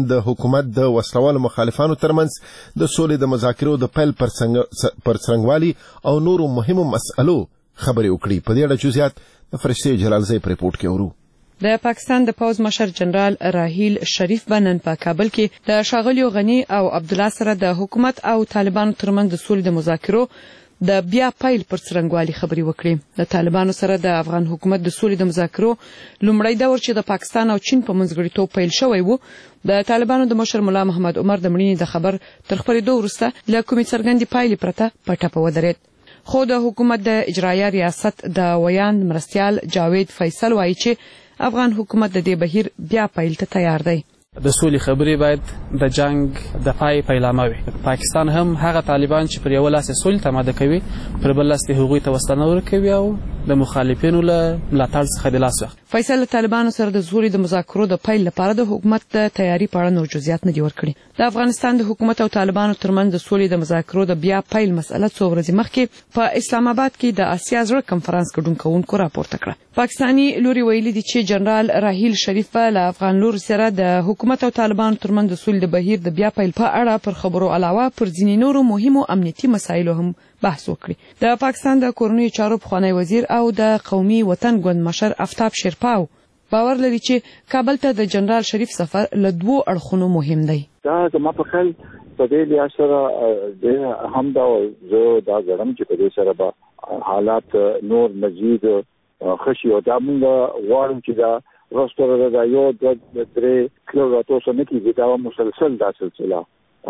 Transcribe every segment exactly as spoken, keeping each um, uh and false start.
د حکومت د وسلوالو مخالفانو ترمنځ د سولې د مذاکرو د پیل پر څرنګوالي او نورو مهمو مسألو خبرې وکړي. په دې اړه جزئیات د فرشتې جلالزی په ریپورت کې اورو. د پاکستان د پوز مشر جنرال راحیل شریف بنن په کابل کې د ښاغلیو غنی او عبدالله سره د حکومت او طالبانو ترمنځ د سولې د مذاکرو د بیا پیل پر څرنګوالي خبرې وکړي. د طالبانو سره د افغان حکومت د سولې د مذاکرو لومړی دور چې د پاکستان او چین په منځګړیتوب پیل شوی و، د طالبانو د مشر ملا محمد عمر د مړینې د خبر تر خپرېدو وروسته له کومې څرګندې پایلې پرته په ټپه ودرېد. خو د حکومت د اجرایه ریاست د ویان مرستیال جاوید فیصل وایي چې افغان حکومت د دې بهیر بیا پیل ته تیار دی. د سولې خبرې باید د جنگ د پای پیلامه وي. پاکستان هم هغه طالبان چې پر یو لاس سولې ته ماده کوي پر بل لاس هغوی ته وسلې ورکوي او د مخالفینو له ملاتړ څخه د لاس واخلي. فیصل طالبانو سره د سولې د مذاکرو د پیل لپاره د حکومت د تیاری په اړه نور جزئیات نه دي ورکړي. د افغانستان د حکومت او طالبانو ترمنځ د سولې د مذاکرو د بیا پیل مسله څو ورځې مخکې په اسلام آباد کې د آسیا زړه کنفرانس ګډون کوونکو راپورته کړه. پاکستاني لوري ویلي دي چې جنرال راحیل شریف له افغان لوري سره د حکومت او طالبانو ترمنځ د سولې د بهیر د بیا پیل په اړه پر خبرو علاوه پر ځینې نورو مهمو امنیتي مسایلو هم بحث وکړي. د پاکستان د کورنیو چارو پخوانی وزیر او د قومي وطن ګوند مشر آفتاب شیرپاو باور لري چې کابل ته د جنرال شریف سفر له دوو اړخونو مهم دی. دا زما په خیال په دې لحاظ سره د هم دا زه دا غواړم چې په دې سره به حالات نور مزید خشي او دا موږ غواړو چې دا راستوره دا یو د درې کلو راتوسه نه کیږي، دا مسلسل دا سلسله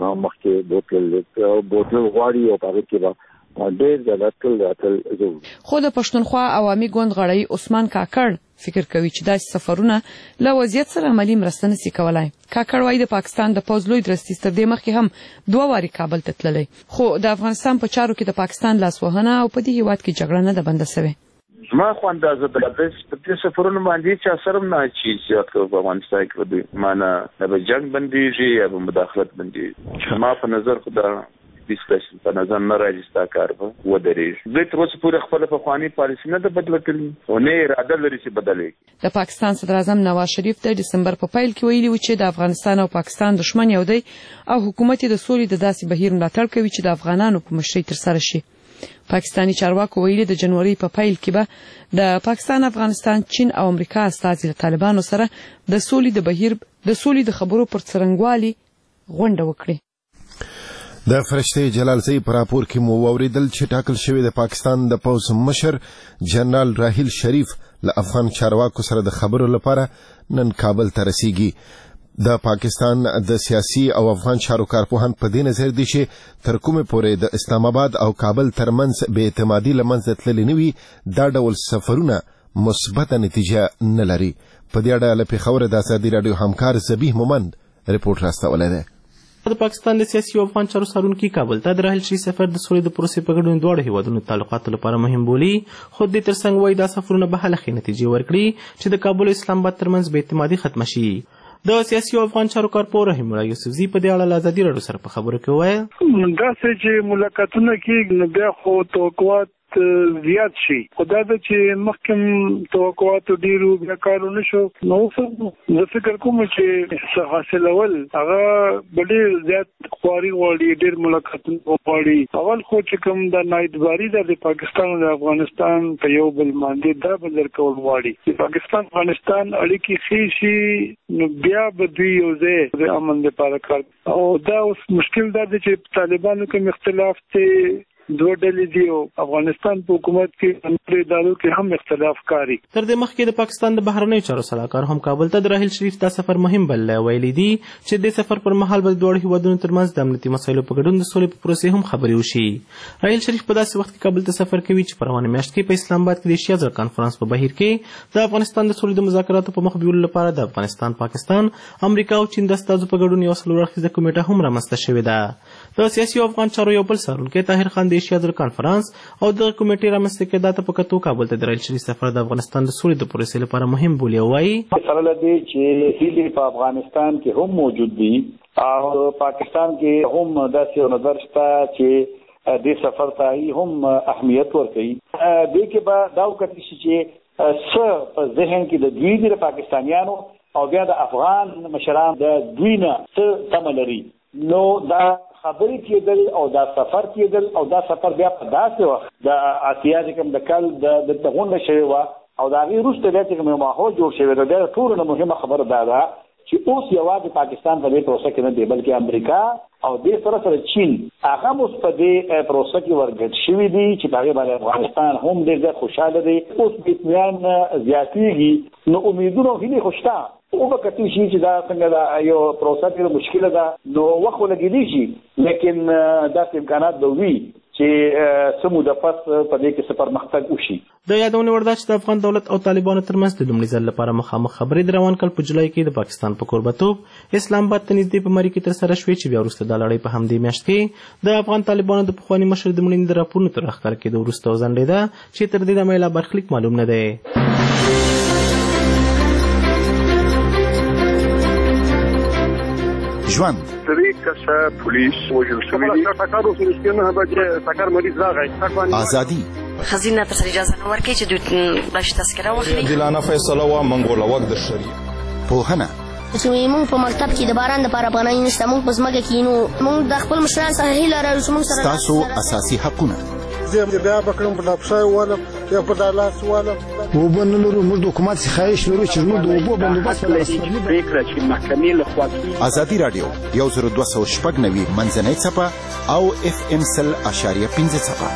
مخکې بوتل بوتل غواړي او په کې به ډېر زیاتل راتل ضروري. خو د پښتونخوا عوامي ګوند غړی عثمان کاکړ فکر کوي چې داسې سفرونه له وضعیت سره عملي مرسته نشي کولای. کاکړ وايي د پاکستان د پوز لوی درستي تر دې مخکې هم دوه واري کابل ته تللی، خو د افغانستان په چارو کې د پاکستان لاسوهنه او په دې هیواد کې جګړه نه ده بنده شوې. ما خو اندازه د دې سفرونو باندې چې اثر هم نه چې زیات په افغانستان کې دی معنا د جنگ بنديږي یا په مداخلت بنديږي. ما په نظر خو دا ډیسکشن په نظر نه راځي ستا کار به ودرېږي. دوی تر اوسه پورې خپله پخواني پالیسي نه ده بدله کړې او نه یې اراده لري چې بدله کړي. د پاکستان صدر اعظم نواز شریف د ډسمبر په پیل کې ویلي و چې د افغانستان او پاکستان دښمن یو دی او حکومت د سولې د داسې بهیر ملاتړ کوي چې د افغانانو په مشرۍ ترسره شي. پاکستانی چارواکو ویلي د جنوري په پیل کې به د پاکستان، افغانستان، چین او امریکا استازي له طالبانو سره د سولې د بهیر د سولې د خبرو پر څرنګوالي غونډه وکړي. د فرشتې جلالزی پر راپور کې مو اوریدل چې ټاکل شوی د پاکستان د پوز مشر جنرال راحیل شریف له افغان چارواکو سره د خبرو لپاره نن کابل ته رسیږي. د پاکستان د سیاسي او افغان چارو کارپوهان په دې نظر دي چې تر کومه پورې د اسلام آباد او کابل ترمنځ بې اعتمادي لمنځه تللې نه وي، دا ډول سفرونه مثبته نتیجه نه لري. په دې اړه له پېښور د ازادي راډیو همکار زبیح مومند ریپورت راستولی دی. د پاکستان د سیاسي او افغان چارو څارونکي کابل ته د راحیل شریف سفر د سولې د پروسې په ګډون دواړو هیوادونو تعلقاتو لپاره مهم بولي، خو د دې ترڅنګ وایي دا سفرونه به هله ښې نتیجې ورکړي چې د کابل او اسلام آباد ترمنځ بې اعتمادي ختمه شي. د سیاسي او افغان چارو کارپوه رحیم الله یوسفزي په دې اړه له ازادي راډیو سره په خبرو کې وویل داسې چې ملاقاتونه کېږي نو بیا خو توقعات زیات شي، خو دا ده چې مخکې توقعاتو ډېرو بیا کار ونه شو. نو زه فکر کوم چې څه حاصلول هغه به ډېر زیات خواري غواړي، ډېر ملاقاتونه غواړي. اول خو چې کوم دا نااعتباري ده د پاکستان او د افغانستان په یو بل باندې دا به لر کول غواړي. د پاکستان افغانستان اړیکې ښې شي نو بیا به دوی یو ځای د امن لپاره کار، او دا اوس مشکل دا دی چې طالبانو کوم اختلاف دی، دوه ډلې دي او افغانستان په حکومت کې نورو ادارو کې هم اختلاف کاری. تر دې مخکې د پاکستان د بهرنیو چارو سلاکار هم کابل ته د راحیل شریف دا سفر مهم بللی. ویلي دي چې د سفر پر مهال به د دواړو هیوادونو ترمنځ د امنیتي مسایلو په ګډون د سولې په پروسې هم خبرې وشي. راحیل شریف په داسې وخت کې کابل ته سفر کوي چې په روانه میاشت کې په اسلام آباد کې د ایشیا زړه کنفرانس په بهیر کې د افغانستان د سولې د مذاکراتو په مخ بیولو لپاره د افغانستان، پاکستان، امریکا او چین د استازو په ګډون یو څلور اړخیزه کمیټه هم رامنځته شوې ده. د سیاسي او افغان چارو یو بل څارونکی طاهر خان د ایشیا زړه کنفرانس او د کمیټې رامنځته کېدا ته په کتو کابل ته د راحیل شریف سفر د افغانستان د سولې د پروسې لپاره مهم بولي. وایي سره لدی چې هیلې په افغانستان کې هم موجود دي او پاکستان کې هم داسې نظر شته چې دې سفر ته هم اهمیت ورکوي. دې کې به دا وکړي چې څه په ذهن کې د دوی د پاکستانیانو او بیا د افغان مشران د دوی نه څه تمه لري. نو دا خبرې کېدل او دا سفر کېدل او دا سفر بیا په داسې وخت د اسیا چې کوم د کال د غونډه شوې وه او د هغې وروسته بیا چې کوم یو ماحول جوړ شوی دی، بیا ټولو نه مهمه خبره دا ده چې اوس یوازې پاکستان په دې پروسه کې نه دی بلکې امریکا او دې سره سره چین هغه هم اوس په دې پروسه کې ورګډ شوي دي چې په هغې باندې افغانستان هم ډېر زیات خوشحاله دی. اوس اطمینان زیاتېږي، نو امیدونه او هیلې خو شته. او به کتل شي چې دا څنګه دا یو پروسه ډېره مشکله ده، نو وخت خو لګېدی شي، لیکن داسې امکانات به وي چې څه موده پس په دې کې څه پرمختګ وشي. د یادونې وړ ده چې د افغان دولت او طالبانو ترمنځ د لومړي ځل لپاره مخامخ خبرې د روان کال په جولای کې د پاکستان په کوربتوب اسلام آباد ته نږدې په مری کې ترسره شوې، چې بیا وروسته دا لړۍ په همدې میاشت کې د افغان طالبانو د پخواني مشر د مړینې د راپورونو تر راښکاره کېدو وروسته وځنډېده، چې تر دې دمه لا برخلیک معلوم نه دی. ژوند درې کسه پولیس وژل شوي دي. ټکر وشو چې نه بجې ټکر مریض راغی. ازادي خزینه ته اجازه نه ورکړي چې دوی باش تذکره واخلي. عادلانه فیصله و منګوله وګ د شریعه پوهنه چې موږ په مکتب کې د باران لپاره پناه نشته، موږ په ځمکه کې نو موږ د خپل مشران څخه هیله لرو چې موږ سره تاسو اساسي حقونه زه بیا بکرم په دپسای والم یا په دالاس والم اوبه نه لرو. موږ د حکومت څخه خواهش لرو چې موږ د اوبو بندوبست پرېکړه چې محکمې لخوا کېږي. ازادي راډیو یو زر دوه سوه شپږ نوي منځنۍ څپه او اف ام سل اشاریه پنځه څپه.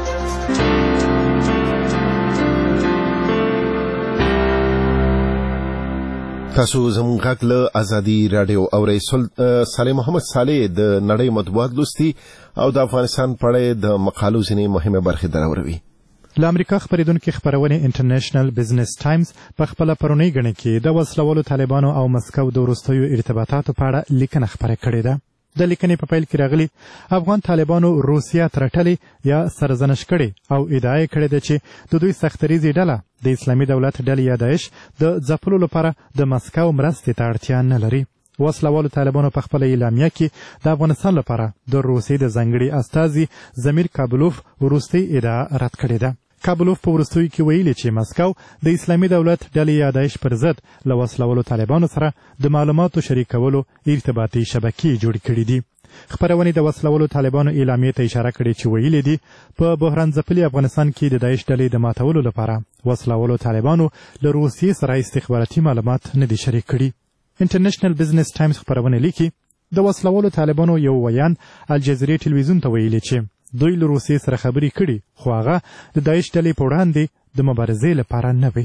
تاسو زموږ غږ له ازادي راډیو اورئ. صالح محمد صالح د نړۍ مطبوعات لوستي او د افغانستان په اړه د مقالو ځینې مهمه برخې دراوروي. له امریکا خپرېدونکې خپرونې انټرنیشنل بزنس ټایمز په خپله پرونۍ ګڼه کې د وسلوالو طالبانو او مسکو د وروستیو ارتباطاتو په اړه لیکنه خپره کړې ده. د لیکنې په پیل کې راغلي افغان طالبانو روسیه ترټلې یا سرزنش کړې او ادعا یې کړې ده چې د دوی سختریزې ډله د اسلامي دولت ډلې یا داعش د ځپلو لپاره د مسکو مرستې ته اړتیا نه لري. وسلوالو طالبانو په خپله اعلامیه کې د افغانستان لپاره د روسیې د ځانګړي استازي زمیر کابلوف وروستۍ ادعا رد کړې ده. کابلوف په وروستیو کې ویلي چې مسکو د اسلامي دولت ډلې یا داعش پر ضد له وسلوالو طالبانو سره د معلوماتو شریکولو ارتباطي شبکې جوړې کړي دي. خپرونې د وسلوالو طالبانو اعلامیې ته اشاره کړې چې ویلي دي په بحران ځپلي افغانستان کې د داعش ډلې د ماتولو لپاره وسلوالو طالبانو له روسیې سره استخباراتي معلومات نه دي شریک کړي. انټرنیشنل بزنس ټایمز خپرونه لیکي د وسلوالو طالبانو یو ویان الجزیرې ټلویزیون ته ویلي چې دوی له روسیې سره خبرې کړي خو هغه د داعش ډلې په وړاندې د مبارزې لپاره نه وي.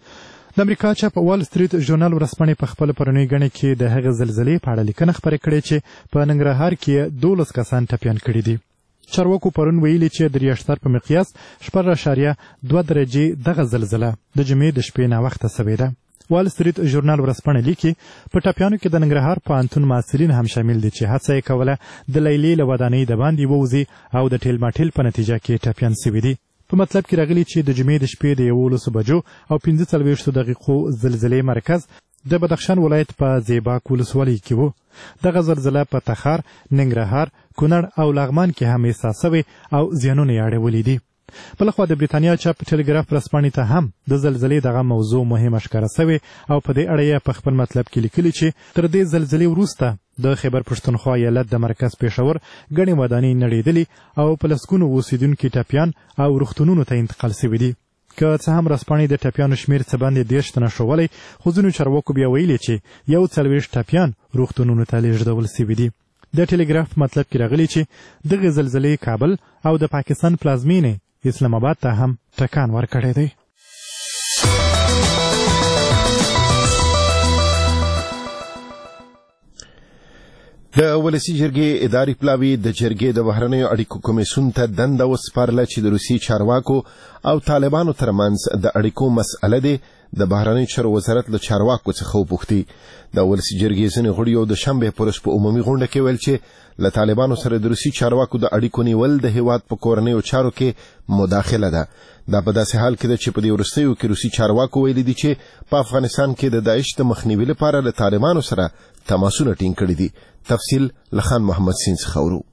د امریکا چاپ وال سټریټ ژورنال ورځپاڼې په خپله پرونۍ ګڼه کې د هغې زلزلې په اړه لیکنه خپره کړې چې په ننګرهار کې دولس کسان ټپیان کړي دي. چارواکو پرون ویلي چې د ریاشتر په مقیاس شپږ اعشاریه دوه درجې دغه زلزله د جمعې د شپې ناوخته سوې ده. وال سټریټ ژورنال ورځپاڼه لیکي په ټپیانو کې د ننګرهار پوهنتون محصلین هم شامل دي چې هڅه یې کوله د لیلې له ودانۍ د باندې ووځي او د ټیلماټیل په نتیجه کې ټپیان سوي دي. په مطلب کې راغلي چې د جمعې د شپې د یولسو بجو او پنځه څلوېښتو دقیقو زلزلې مرکز د بدخشان ولایت په زیباک ولسوالۍ کې و. دغه زلزله په تخار، ننګرهار، کونړ او لغمان کې هم احساس سوې او زیانونه یې اړولي دي. بلخوا د بریتانیا چاپ ټلګراف ورځپاڼې ته هم د زلزلې دغه موضوع مهمه ښکاره سوې او په دې اړه یې په خپل مطلب کې لیکلي چې تر دې زلزلې وروسته د خیبر پښتونخوا ایالت د مرکز پېښور ګڼې ودانۍ نړېدلي او په لسګونو اوسېدونکي ټپیان او روغتونونو ته انتقال سوي دي. که څه هم ورځپاڼې د ټپیانو شمېر څه باندې دېرش تنه ښوولی، خو ځینو چارواکو بیا ویلي چې یو څلوېښت ټپیان روغتونونو ته لېږدول سوي دي. د ټلګراف مطلب کې راغلي چې دغې زلزلې کابل او د پاکستان پلازمینې اسلام آباد ته هم ټکان ورکړی دی. د ولسي جرګې اداري پلاوي د جرګې د بهرنیو اړیکو کمیسیون ته دنده وسپارله چې د روسي چارواکو او طالبانو ترمنځ د اړیکو مسأله دی د بهرنیو چارو وزارت له چارواکو څخه وپوښتي. د ولسي جرګې ځینې غړیو د شنبې په ورځ په عمومي غونډه کې ویل چې له طالبانو سره د روسي چارواکو د اړیکو نیول د هېواد په کورنیو چارو کې مداخله ده. دا په داسې حال کې ده چې په دې وروستیو کې روسي چارواکو ویلي دي چې په افغانستان کې د داعش د مخنیوي لپاره له طالبانو سره تماسونه ټینګ کړي دي. تفصیل له خان محمد سین څخه اورو.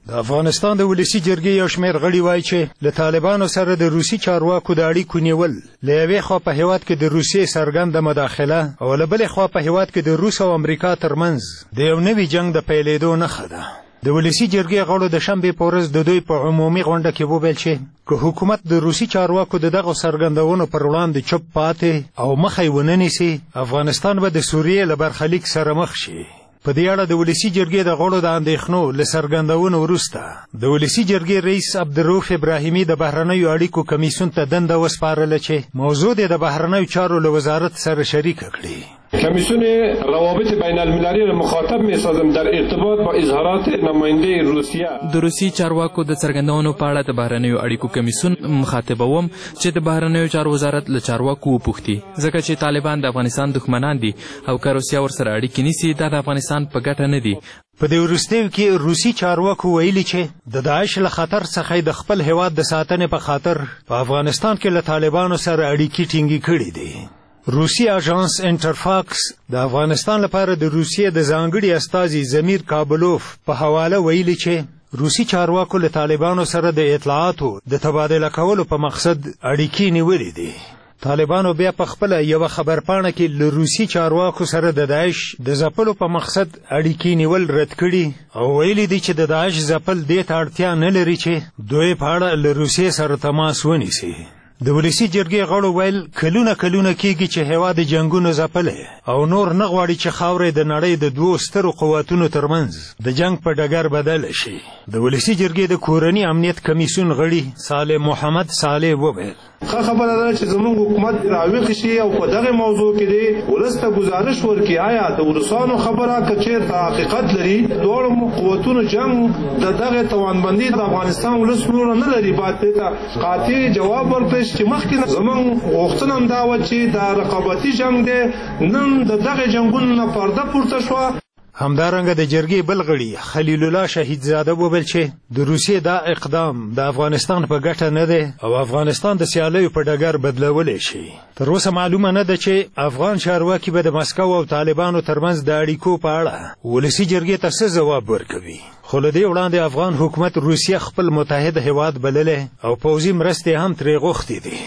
د افغانستان د ولسی جرګې یو شمېر غړي وایي چې له طالبانو سره د روسي چارواکو د اړیکو نیول له یوې خوا په هیواد کې د روسیې څرګنده مداخله او له بلې خوا په هیواد کې د روس او امریکا ترمنځ د یو نوي جنگ د پیلېدو نښه ده. د ولسی جرګې غړو د شنبې په ورځ د دوی په عمومي غونډه کې وویل چې که حکومت د روسي چارواکو د دغو څرګندونو پر وړاندې چوپ پاتې او مخه یې ونه نیسي، افغانستان به د سوریې له برخلیک سره مخ شي. په دې اړه د ولسی جرګې د غړو د اندېښنو له څرګندونو وروسته د ولسی جرګې رئیس عبدالرؤف ابراهیمي د بهرنیو اړیکو کمیسیون ته دنده وسپارله چې موضوع د بهرنیو چارو له وزارت سره شریکه کړي. کمیسیون روابط بین المللی را مخاطب می سازم در ارتباط با اظهارات نماینده روسیه. د روسي چارواکو د څرګندونو په اړه د بهرنیو اړیکو کمیسیون مخاطبوم چې د بهرنیو چارو وزارت له چارواکو وپوښتي، ځکه چې طالبان د افغانستان دښمنان دي او که روسیه ورسره اړیکې نیسي دا د افغانستان په ګټه نه دي. په دې وروستیو کې روسي چارواکو ویلي چې د داعش له خطر څخه د خپل هیواد د ساتنې په خاطر په افغانستان کې له طالبانو سره اړیکې ټینګې کړي دي. روسي اژانس انټرفاکس د افغانستان لپاره د روسیې د ځانګړي استازي زمیر کابلوف په حواله ویلي چې روسي چارواکو له طالبانو سره د اطلاعاتو د تبادله کولو په مقصد اړیکې نیولې دي. طالبانو بیا په خپله یوه خبرپاڼه کې له روسي چارواکو سره د داعش د ځپلو په مقصد اړیکې نیول رد کړي او ویلي دي چې د داعش ځپل دې ته اړتیا نه لري چې دوی په اړه له روسیې سره تماس ونیسي. د ولسی جرګې غړو ویل کلونه کلونه کېږي چې هیواد جنګونو ځپلی او نور نه غواړي چې خاورې د نړۍ د دوو سترو قوتونو ترمنځ د جنګ په ډګر بدله شي. د ولسی جرګې د کورني امنیت کمیسیون غړي صالح محمد صالح وویل ښه خبره ده چې زموږ حکومت راویښ شي او په دغه موضوع کې دی ولس ته ګزارش ورکړي آیا د روسانو خبره که چېرته حقیقت لري دواړو قوتونو جنګ د دغه توانبندي د افغانستان ولس نور نه لري، باید دې ته قاطع جواب ورکړي چې مخکې زموږ غوښتنه همدا وه چې دا رقابتي جنګ دی، نن د دغه جنګونو نه پرده پورته شوه. همدارنګه د جرګې بل غړي خلیل الله شهیدزاده وویل چې د روسیې دا اقدام د افغانستان په ګټه نه دی او افغانستان د سیالیو په ډګر بدلولی شي. تر اوسه معلومه نه ده چې افغان چارواکي به د مسکو او طالبانو ترمنځ د اړیکو په اړه ولسي جرګې ته څه ځواب ورکوي. خو له دې وړاندې افغان حکومت روسیه خپل متحد هیواد بللی او پوځي مرستې هم ترې غوښتې دي.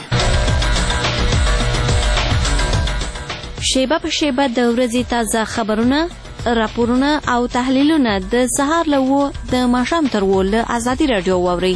شیبه په شیبه د ورځې تازه خبرونه، راپورونه او تحلیلونه د سهار له اوه د ماښام تر اوه له ازادي راډیو واورئ.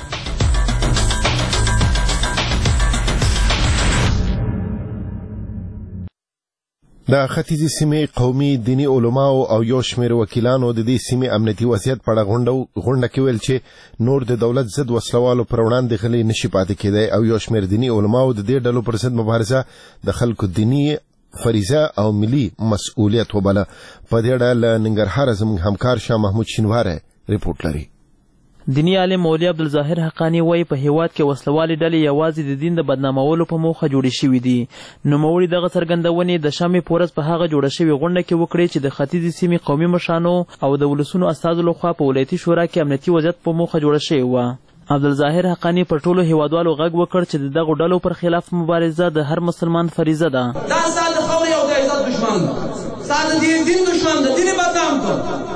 د ختیځې سیمې قومي دیني علماو او یو شمېر وکیلانو د دې سیمې امنیتي وضعیت په اړه غونډه کې ویل چې نور د دولت ضد وسلوالو پر وړاندې غلی نشي پاتې کېدی او یو شمېر دیني علماو د دې ډلو پر ضد مبارزه د خلکو دیني فریضه او ملي مسؤلیت وبله. په دې اړه له ننګرهاره زموږ همکار شاه محمود شینواری رپورټ لري. دیني عالم مولوي عبدالظاهر حقانی وایي په هیواد کې وسلوالې ډلې یوازې د دین د بدنامولو په موخه جوړې شوي دي. نوموړي دغه څرګندونې د شنبې په ورځ په هغه جوړه شوې غونډه کې وکړې چې د ختیځې سیمې قومي مشرانو او د ولسونو استازو لخوا په ولایتي شورا کې امنیتي وضعیت په موخه جوړه شوې وه. عبدالظاهر حقانی پر ټولو هیوادوالو غږ وکړ چې د دغو ډلو پر خلاف مبارزه د هر مسلمان فریضه ده. دا ستا د خاورې او د عزت دښمن ده، ستا د دین دښمن ده، دین یې بدنام کړ.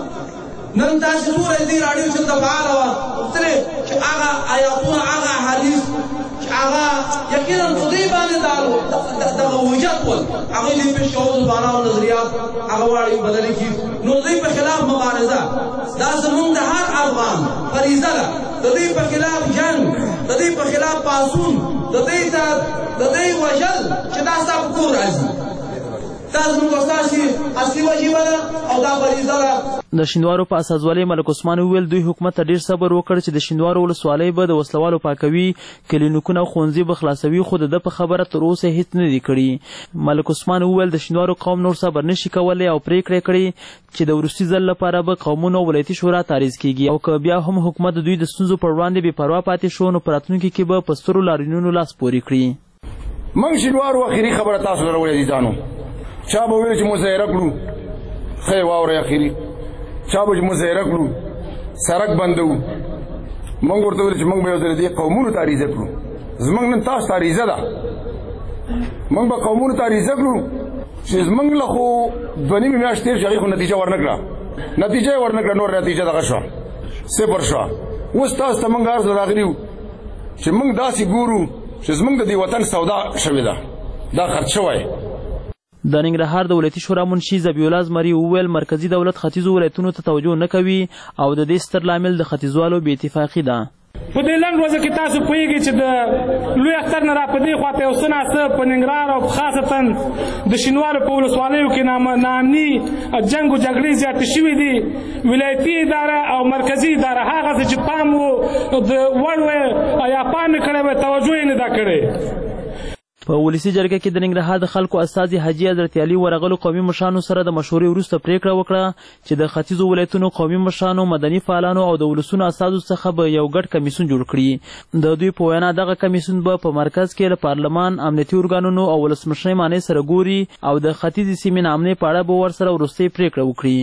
نن تاسې ټوله دې راډیو چې د فعاله وه غوښتلې چې هغه ایاتونه هغه احادیث چې هغه یقینا په دوی باندې دغه وجت ول هغوی دوی پېښ کولو باڼه او نظریات هغه واړې بدلې کړي، نو دوی په خلاف مبارزه دا زمونږ د هر افغان فریضه ده. د دوی په خلاف جنګ، د دوی په خلاف پاڅون، د دوی ته د دوی وژل چې دا ستا په کور راځي، دا زموږ او ستاسې اصلي وجیبه ده او دا فریضه ده. د شینوارو په اساسوالۍ ملک عثمان وویل دوی حکومت ته ډیر صبر وکړ چې د شینوارو ولسوالۍ به د وسلوالو پاکوي، کلینیکونه او ښوونځي به خلاصوي، خو د ده په خبره تر اوسه هیڅ نه دي کړي. ملک عثمان وویل د شینوارو قوم نور صبر نشي کولی او پریکړې کړي چې د وروستي ځل لپاره به قومونو ولایتي شورا تعریض کیږي او که بیا هم حکومت د دوی د ستونزو پر وړاندې بې پروا پاتې شو نو په راتلونکي کې به په سترو لاریونونو لاس پورې کړي. موږ شینوارو اخري خبره تاسو سره وړي ځانو چا به ویل چې مظاهره کړو، ښه واورئ اخري چا به چې مظاهره کړو سړک بندوو، موږ ورته ویل چې موږ به یو ځل دې قومونو ته عریضه کړو. زموږ نن تاسو ته عریضه ده، موږ به قومونو ته عریضه کړو چې زموږ له خو دوه نیمې میاشتې تېر شي هغې خو نتیجه ورنه کړه، نتیجه یې ورنه کړه، نور نتیجه دغه شوه. صفر شو اوس تاسو ته موږ عرض راغلیو چې موږ داسې ګورو چې زموږ د دې وطن سودا شوې ده دا خرڅ شوی. د ننګرهار د ولایتي شورا منشي ذبیح زمري وویل مرکزي دولت ختیځو ولایتونو ته توجه نه کوي او د دې ستر لامل د ختیځوالو بې اتفاقي ده. په دې لنډ ورځو کې تاسو پوهېږئ چې د لوی اختر نه را په دې خواته یو څه ناڅه په ننګرهار او خاصتا د شینوارو په ولسوالیو کې ناامني جنګ و جګړې زیاتې شوي دي. ولایتي اداره او مرکزي اداره هغه څه چې پام و د وړ و یا پام یې کړی و توجه یې نه ده کړې. په ولسي جرګه کې د ننګرهار د خلکو استازي حاجي حضرت علي ورغلو قومي مشرانو سره د مشورې وروسته پریکړه وکړه چې د ختیځو ولایتونو قومي مشرانو مدني فعالانو او د ولسونو استازو څخه به یو ګډ کمیسیون جوړ کړي. د دوی په وینا دغه کمیسیون به په مرکز کې له پارلمان امنیتي ارګانونو او ولسمشرۍ مانع سره ګوري او د ختیځې سیمې نامنې په اړه به ورسره وروستۍ پریکړه وکړي.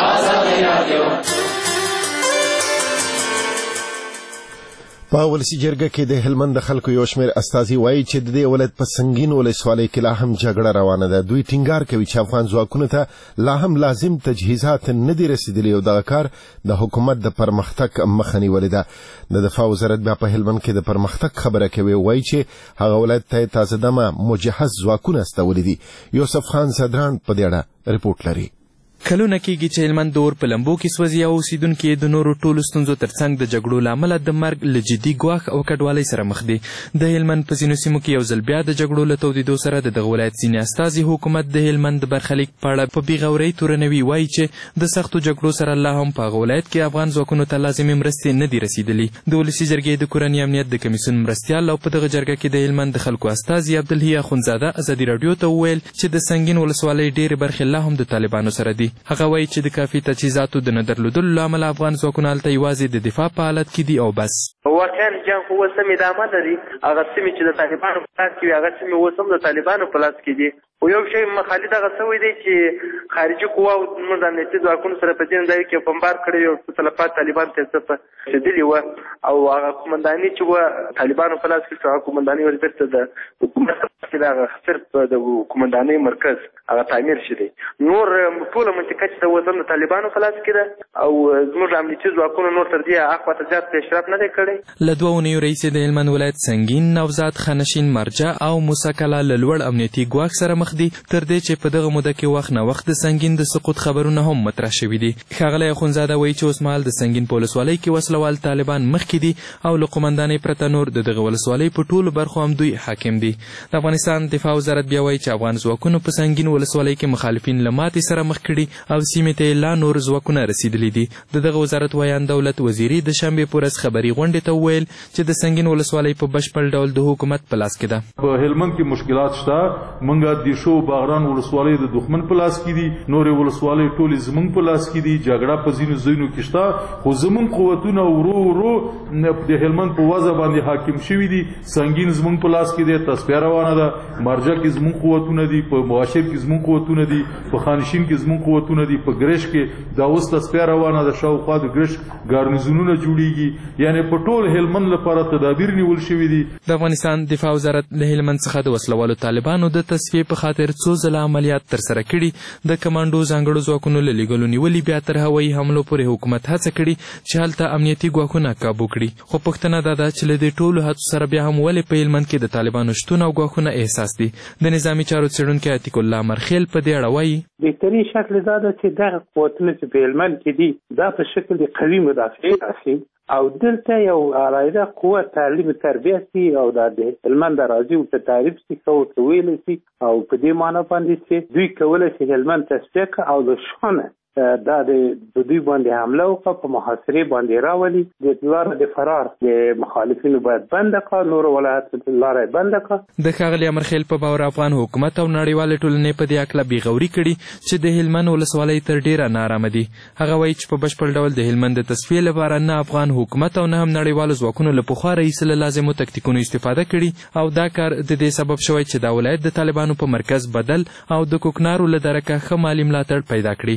په ولسي جرګه کې د هلمند د خلکو یو شمېر استازي وایي چې د دې ولایت په سنګین ولسوالۍ کې لا هم جګړه روانه ده. دوی ټینګار کوي چې افغان ځواکونو ته لا هم لازم تجهیزات نه دي رسیدلي او دغه کار د حکومت د پرمختګ مخه نیولې ده. د دفاع وزارت بیا په هلمند کې د پرمختګ خبره کوي، وایي چې هغه ولایت ته تازه دمه مجهز ځواکونه استولي دي. یوسف خان صدران په دې اړه رپورټ لري. کلونه کېږي چې هلمند د اور په لمبو کې سوځي او اوسېدونکي د نورو ټولو ستونزو ترڅنګ د جګړو له امله د مرګ له جدي ګواښ او کډوالۍ سره مخ دي. د هلمند په ځینو سیمو کې یو ځل بیا د جګړو له تودېدو سره د دغه ولایت ځینې استازي حکومت د هلمند د برخلیک په اړه په بېغورۍ تورنوي. وایي چې د سختو جګړو سره لا هم په هغه ولایت کې افغان ځواکونو ته لازمې مرستې نه دي رسیدلي. د ولسي جرګې د کورني امنیت د کمیسیون مرستیال او په دغه جرګه کې د هلمند د خلکو استازي عبدالحی اخندزاده ازادي راډیو ته وویل چې د سنګین ولسوالۍ ډېرې برخې لا هم د طالبانو سره دي. هغه وایي چې د کافي تجهیزاتو د نه درلودلو له امله افغان ځواکونه هلته یوازې د دفاع په حالت کې دي او بس. واقعا جنګ خو اوس هم ادامه لري. هغه سیمې چې د طالبانو په لاس کې وي هغه سیمې اوس هم د طالبانو په لاس کې دي. خو یو شی مخالف دغه شوی دی چې خارجي قواو زموږ د امنیتي ځواکونو سره په ځینو ځایو کې بمبار کړی وي او تلفات طالبان ته څه رسېدلي وه او هغه قومنداني چې وه طالبانو په لاس کې شوه هغه قومنداني ور بېرته د حکومت په لاس کې ده. هغه صرف د قومندانۍ مرکز هغه تعمیر شوی. نور ټوله منطقه چې ده اوس هم د طالبانو په لاس کې ده او زموږ امنیتي ځواکونو نور تر دې اخواته زیات پیشرفت نه دی کړی. له دوه اونیو راهیسې د هلمند ولایت سنګین، نوزاد، خانشین، مرجع او موسی کلا له لوړ امنیتي ګواښ سره مخ دي، تر دې چې په دغه موده کې وخت نه وخت د سنګین د سقوط خبرونه هم مطرح شوي دي. ښاغلی اخندزاده وایي چې اوس مهال د سنګین په ولسوالۍ کې وسلوال طالبان مخکې دي او له قومندانۍ پرته نور د دغه ولسوالۍ په ټولو برخو هم دوی حاکم دي. د افغانستان دفاع وزارت بیا وایي چې افغان ځواکونو په سنګین ولسوالۍ کې مخالفین له ماتې سره مخ کړي او سیمې ته یې لا نور ځواکونه رسېدلي دي. د دغه وزارت ویان دولت وزیري د شنبې په ورځ خبري غونډې ته وویل چې د سنګین ولسوالۍ په بشپړ ډول د حکومت په لاس کې ده. په هلمند کې مشکلات شته. موږ د شو باغران ولسوالۍ د دښمن په لاس کې دي، نورې ولسوالۍ ټولې زموږ په لاس کې دي. جګړه په ځینو ځایونو کې شته خو زموږ قوتونه ورو ورو د هلمند په وضع باندې حاکم شوي دي. سنګین زموږ په لاس کې دی، تصفیه روانه ده. مرجع کې زموږ قوتونه دي، په معاشر کې زموږ قوتونه دي، په خانشین کې زموږ قوتونه دي، په ګرش کې دا اوس تصفیه روانه ده. شاوخوا د ګرش ګارنیزونونه جوړیږي. یعنی په ټول هلمند لپاره تدابیر نیول شوي دي. د افغانستان دفاع وزارت له هلمند څخه د وسلوالو طالبانو د تصفیې په خاطر څو ځله عملیات ترسره کړي. د کمانډو ځانګړو ځواکونو له لېږلو نیولې بیا تر هوایي حملو پورې حکومت هڅه کړې چې هلته امنیتي ګواښونه کابو کړي. خو پوښتنه دا ده چې له دې ټولو هڅو سره بیا هم ولې په هلمند کې د طالبانو شتون او ګواښونه احساس دي. د نظامي چارو څېړونکی عتیق الله مرخیل په دې اړه وایي بهترین شکل دا ده چې دغه قوتونه چې په هلمند کې دي دا په شکل د قوي مدافعین اخلي او دلته یو علاحده قوه تعلیم تربیه سي او د هلمند راځي او ته تعریف سي او ویل سي او په دې معنی باندې چې دوی کولای شي هلمند تصفیه او د شانه دا د دوی باندې حمله وکړه، په محاصرې باندې راولي. د لاره د فرار د مخالفینو باید بنده کړه، نور ولایت لاره بنده کړه. د ښاغلي امرخیل په باور افغان حکومت او نړیوالې ټولنې په دې هکله بېغوري کړي چې د هلمند ولسوالۍ تر ډېره ناارامه دي. هغه وایي چې په بشپړ ډول د هلمند د تصفیې لپاره نه افغان حکومت او نه هم نړیوالو ځواکونو له پخوا راهیسې له لازمو تکتیکونو استفاده کړي او دا کار د دې سبب شوی چې دا ولایت د طالبانو په مرکز بدل او د کوکنارو له درکه ښه مالي ملاتړ پیدا کړي.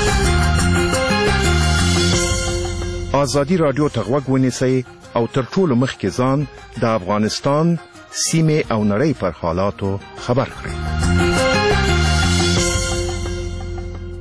ازادي راډیو ته غوږ ونیسئ او تر ټولو مخکې ځان د افغانستان سیمې او نړۍ پر حالاتو خبر کړئ.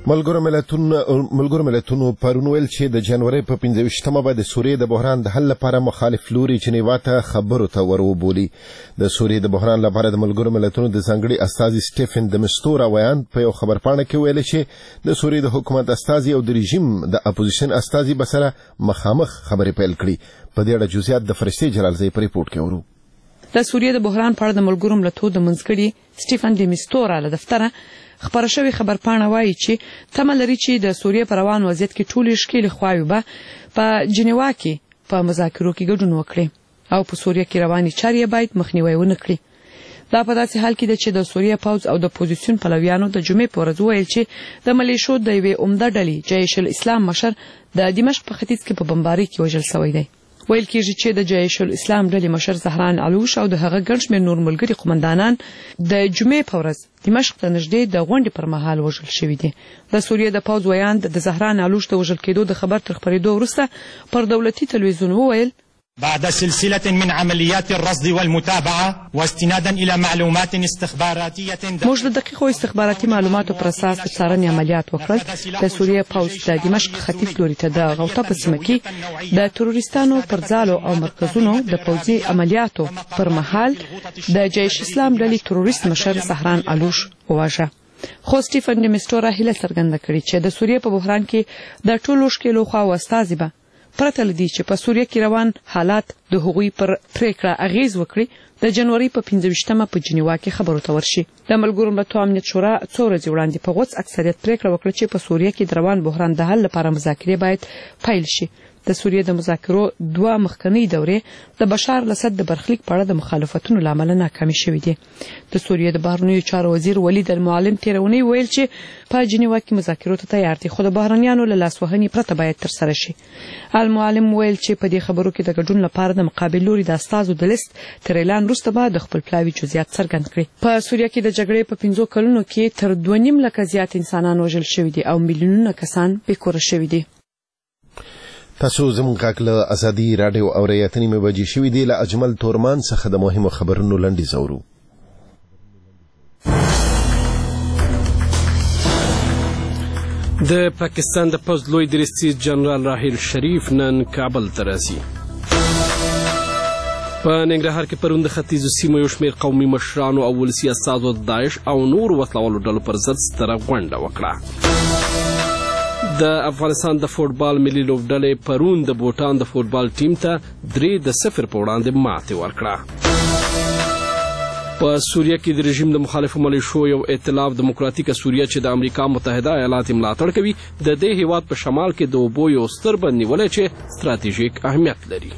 ملګرو ملتونو ملګرو ملتونو پرون ویل چې د جنوري په پنځه ویشتمه به د سوریې د بحران د حل لپاره مخالف لوري جنیوا ته خبرو ته وربولي. د سوریې د بحران لپاره د ملګرو ملتونو د ځانګړي استازي سټیفن د مستورا ویان په یو خبرپاڼه کې ویل چې د سوریې د حکومت استازي او د رژیم د اپوزیشن استازي به سره مخامخ خبرې پیل کړي. په دې اړه جزئیات د فرشتې جلالزئی په ریپورت کې ورو. د سوریې د بحران په اړه د ملګرو ملتونو د منځګړي سټیفن د مستورا له دفتره خبر شوی خبرپاڼه وایي چې تمه لري چې د سوریې په روان وضعیت کې ټولې ښکېلې خواوې به په جنیوا کې په مذاکرو کې ګډون وکړي او په سوریه کې روانې چارې باید مخنیوی ونه کړي. دا په داسې حال کې ده چې د سوریې پوځ او د اپوزیسیون پلویانو د جمعې په ورځ وویل چې د ملیشو د یوې عمده ډلې جیش الاسلام مشر د دمشق په ختیځ کې په بمبارۍ کې وژل شوی دی. ویل کېږي چې د جیش الاسلام ډلې مشر زهران علوش او د هغه ګڼ شمېر نور ملګري قومندانان د جمعې په ورځ دمشق ته نږدې د غونډې پر مهال وژل شوي دي. د سوریې د پوځ ویان د زهران علوش د وژل کېدو د خبر تر خپرېدو وروسته پر دولتي تلویزیون وویل: بعد سلسلة من عمليات الرصد والمتابعة واستنادا إلى معلومات استخباراتية موږ د دقیقو استخباراتي معلوماتو پر اساس د څارنې عملیات وکړل. د سوریې پوځ د دمشق ختیځ لوري ته د غوطه په سیمه کې د تروریستانو پر ځالو او مرکزونو د پوځي عملیاتو پر مهال د جیش اسلام ډلې تروریست مشر زهران علوش وواژه. خو سټیفن د مستورا هیله څرګنده کړې چې د سوریې په بحران کې د ټولو ښکېلو خواو استازي به پرته له دې چې په سوریه کې روان حالات د هغوی پر پریکړه اغیز وکړي د جنوري په پنځه ویشتمه په جنیوا کې خبرو ته ورشي. د ملګرو ملتونو امنیت شورا څو ورځې وړاندې په غوڅ اکثریت پریکړه وکړه چې په سوریه کې د روان بحران د حل لپاره مذاکرې باید پیل شي. د سوریې د مذاکرو دوه مخکنی دورې د بشار الاسد د برخلیک په اړه د مخالفتونو لامل ناکامې شوې دي. د سوریې د بهرنیو چارو وزیر ولید المعلم تیرونی ویل چې په جنیوا کې مذاکرو ته تیار دي خو د بهرنیانو له لاسوهنې پرته باید ترسره شي. المعلم ویل چې په دې خبرو کې د ګډون لپاره د مقابل لوري د استازو د لیست تر اعلان وروسته به د خپل پلاوي جزئیات څرګند کړي. په سوریه کې د جګړې په پنځو کلونو کې تر دوه نیم لکه زیات انسانان وژل شوي دي او میلیونونه کسان بېکوره شوي دي. تاسو زموږ غږ له ازادي راډیو اورئ. اتنې مې بجې شوي دي. له اجمل تورمان څخه د مهمو خبرونو لنډیز اورو. د پاکستان د پوځ لوی درستیز جنرال راحیل شریف نن کابل ته راځي. په ننګرهار کې پرون د ختیځو سیمو یو شمېر قومي مشرانو او ولسي استازو د داعش او نورو وسلوالو ډلو پر ضد ستره غونډه وکړه. د افغانستان د فوټبال ملي لوبډلې پرون د بوټان د فوټبال ټیم ته درې د صفر په وړاندې ماتې ورکړه. په سوریه کې د رژیم د مخالفو ملیشو یو ائتلاف دیموکراتیکه سوریه چې د امریکا متحده ایالات ملاتړ کوي د دې هیواد په شمال کې د اوبو یو ستر بند نیولی چې ستراتیژیک اهمیت لري.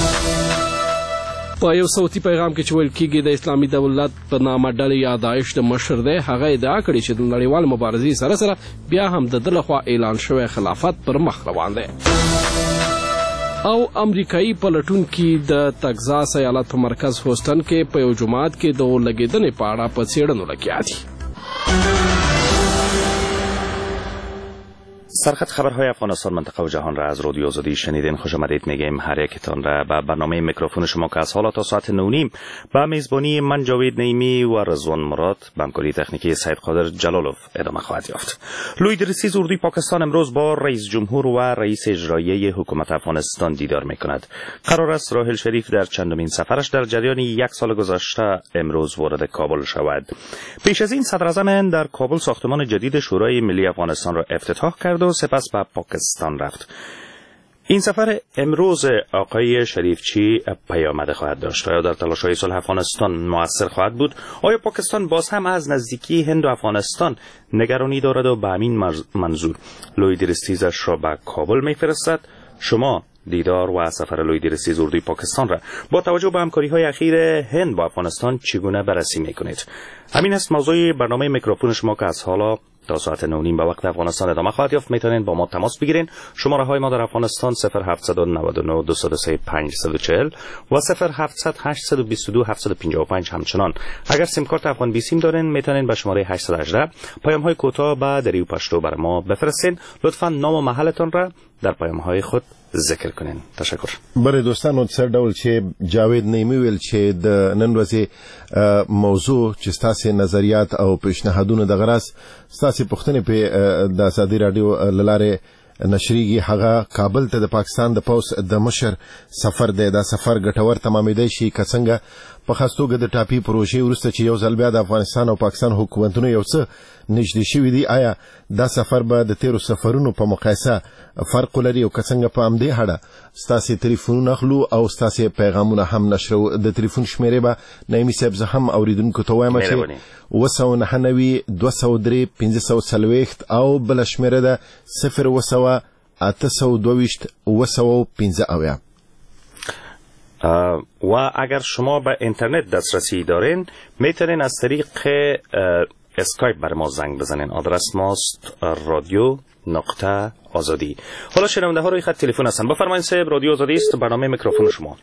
په یو صوتي پیغام کې چې ویل کېږي د اسلامي دولت په نامه ډلې یا داعش د مشر دی هغه ادعا کړې چې د نړیوال مبارزې سره سره بیا هم د ده لخوا اعلان شوی خلافت پر مخ روان دی. او امریکایي پلټونکي د تګزاس ایالت په مرکز هوسټن کې په یو جومات کې د اور لګېدنې په اړه په څېړنو لګیا دي. سرخط خبرهای افغانستان منطقه و جهان را از رادیو آزادی شنیدین. خوش آمدید میگیم هر یکتان را به برنامه میکروفون شما که از حالا تا ساعت نه و نیم با میزبانی من جاوید نعیمی و رضوان مراد به همکاری تکنیکی سید قادر جلالوف ادامه خواهد یافت. لوی درستیز اردوی پاکستان امروز با رئیس جمهور و رئیس اجرایی حکومت افغانستان دیدار میکند. قرار است راحیل شریف در چندمین سفرش در جریان یک سال گذشته امروز وارد کابل شود. پیش از این صدر اعظم هند در کابل ساختمان جدید شورای ملی افغانستان را افتتاح کرد و سپس به پاکستان رفت. این سفر امروز آقای شریفچی پیامد خواهد داشت. آیا در تلاش‌های صلح افغانستان مؤثر خواهد بود؟ آیا پاکستان باز هم از نزدیکی هند و افغانستان نگرانی دارد و به همین منظور لوی درستیزش را به کابل می‌فرستد؟ شما دیدار و سفر لوی درستیز اردوی پاکستان را با توجه به همکاری‌های اخیر هند با افغانستان چگونه بررسی می‌کنید؟ همین است موضوع برنامه میکروفون شما که از حالا تا ساعت نه و نیم به وقت افغانستان ادامه خواهد یافت. میتونین با ما تماس بگیرین. شماره های ما در افغانستان صفر هفت نه نه دو صفر سه پنج چهار و صفر هفت صفر هشت دو دو هفت پنج پنج. همچنان اگر سیم کارت افغان بی سیم دارین میتونین به شماره هشت یک هشت پیام های کوتاه به دری پشتو بر ما بفرستین. لطفا نام و محلتان را در پیام های خود ذکر کنین. تشکر. بله دوستانو سر ډول چې جاوید نعیمی ویل چې د نن ورځې موضوع چې تاسو نظریات او پیشنهادونه د غراس ستاسو پوښتنې په د ازادي رادیو لاره نشریږي. هغه کابل ته د پاکستان د پوس د مشر سفر دی. دا سفر ګټور تمامېدای شي که څنګه په خاص توګه د ټاپي پروژې وروسته چې یو ځل بیا د افغانستان او پاکستان حکومتونو یو څه نږدې شوي دي. آیا دا سفر به د تیرو سفرونو په مقایسه فرق لري او که څنګه په همدې اړه ستاسو ټلیفونونه اخلو او ستاسو پیغامونه هم نشرو. د ټلیفون شمیرې به نعیمي صاحب زه هم اوریدونکو ته وایم چې اوه سوه نهه نوي دوه سوه درې پنځه سوه څلوېښت او بله شمیره ده صفر اوه سوه اته سوه دوه ویشت اوه سوه پنځه اویا. و اگر شما به اینترنت دسترسی دارین میتونین از طریق اسکایپ بر ما زنگ بزنین. آدرس ماست رادیو نقطه آزادی. حالا شنونده ها روی خط تلفن هستن. بفرمایید صاحب، رادیو آزادی است، برنامه میکروفون شما.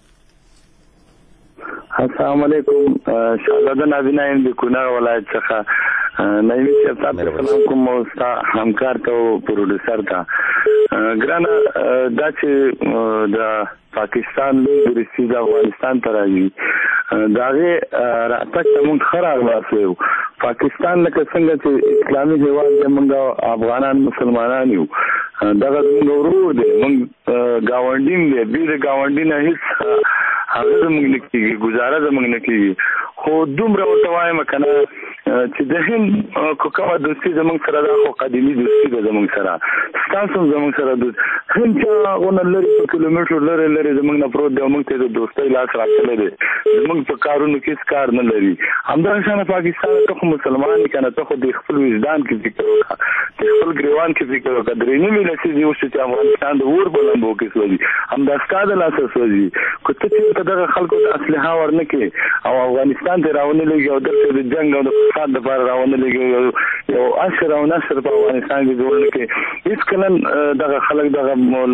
السلام علیکم. شهزاده نابینا یم د کونړ ولایت څخه. نعیمي صاحب تاسو سلام کوم او ستا همکار ته او پروډوسر ته. ګرانه دا چې د پاکستان روسي د افغانستان ته راځي دا هغې راتګ ته موږ ښه راغلاست. پاکستان لکه څنګه چې اسلامي هېواد دی، موږ افغانان مسلمانان یو، دغه زموږ ورور دی، موږ ګاونډین دی، بې د ګاونډي نه هېڅ هغه زموږ نه کېږي، ګزاره زموږ نه کېږي. خو دومره ورته وایم که نه چې د هند کو کومه دوستي زموږ سره ده، خو قدیمي دوستي ده زموږ سره. ستاسو هم زموږ سره دوست هند چې هغونه لرې په کیلومیټر لرې لرې زموږ نه پروت دی او موږ ته د دوستۍ لاس راچلی دی. زموږ په کارونو کې هېڅ کار نه لري. همدغه شانه پاکستان ته خو مسلمان دي که نه، ته خو د خپل وجدان کې فکر وکړه، د خپل ګریوان کې فکر وکړه. درې نیمې لسیزې اوس چې افغانستان د اور په لمبو کې سوځي، همدا ستا د لاسه سوځي. که ته چېرته دغه خلکو ته اسلحه ورنه کړې او افغانستان ته راونه لېږي او دلته د جنګ او د فساد دپاره راونه لېږي، یو عشر او نشر په افغانستان کې جوړ نه کړې، هېڅکله دغه خلک دغه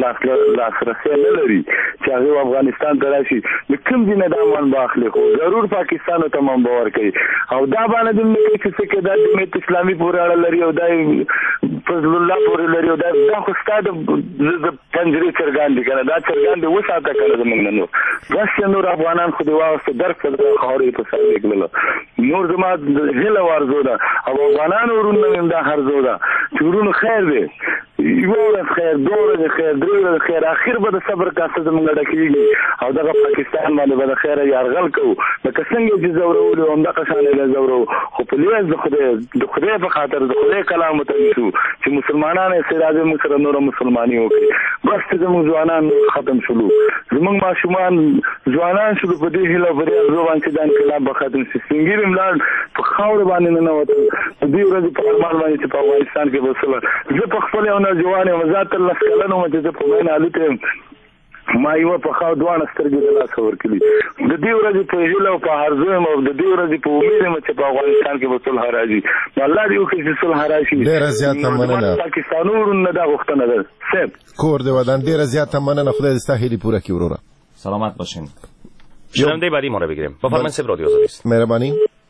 لاسرسی نه لري چې هغې افغانستان ته راشي. د کوم ځای نه دا من به اخلي، خو ضرور پاکستان ته من به ورکوي. او دا باندې دوم نه کوي چې څه کې دا جمعیت اسلامي پورې اړه لري او دا فضل الله پورې لري او دا خو ستا د پنجرې چرګان دي که نه، دا چرګان دې وساته که نه زموږ نه. نور بس چې نور افغانان خو دې واغسته درک کړه، د خاورې په سر یې کړله. نور زما هیله ورزو ده او افغانانو ورونه مې دا هرزو ده چې ورونو خیر دی، یوه ورځ خیر، دوه ورځې خیر، درې ورځې خیر، اخر به د صبر کاسه زموږ ډکېږي او دغه پاکستان باندې به د خیره یرغل کوو. لکه څنګه چې ځورولي وو همدغه شانې به ځورو، خو په لیاس د خدای د خدای په خاطر د خدای کلام ته شو چې مسلمانان یې راځي موږ سره نوره مسلماني وکړي. بس چې زموږ ځوانان ختم شولو، زموږ ماشومان ځوانان شولو په دې هیله په دې ارزو باندې چې دا انقلاب به ختم شي. سپین ږیري هم لاړ په خاورو باندې ننوتل په دې ورځې په ارمان باندې چې په افغانستان کې به وسله. زه په خپل یو نوجوان یم، زه اتلس کلن وم چې زه په مین هلک یم، ما یوه په خوا دواړه سترګې د لاسه ورکړي. د دې ورځې په هیله او په هرزو یم او د دې ورځې په امید یم چې په افغانستان کې به صلح راځي. نو الله دې وکړي چې صلح راشي. ډېره زیاته مننه. پاکستانو ورونه دا غوښتنه ده صاحب. کور دې ودان. ډېره زیاته مننه. خدای دې ستا هیلې پوره کړي وروره. سلامت باشین. شنونده بعدی ما رو بگیریم. بفرمایید صاحب، رادیو آزادی است. مهربانی.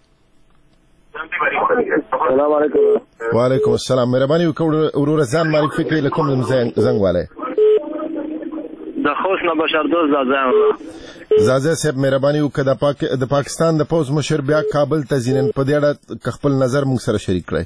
سلام علیکم. و علیکم السلام. مهربانی وکړه وروره ځان معرفي کړئ، له کوم زنګ والی؟ د خوست نه بشردوست زازه یم. زازه صاحب مهرباني وکړه د پاک د پاکستان د پوز مشر بیا کابل ته ځي نن، په دې اړه خپل نظر موږ سره شریک کړئ.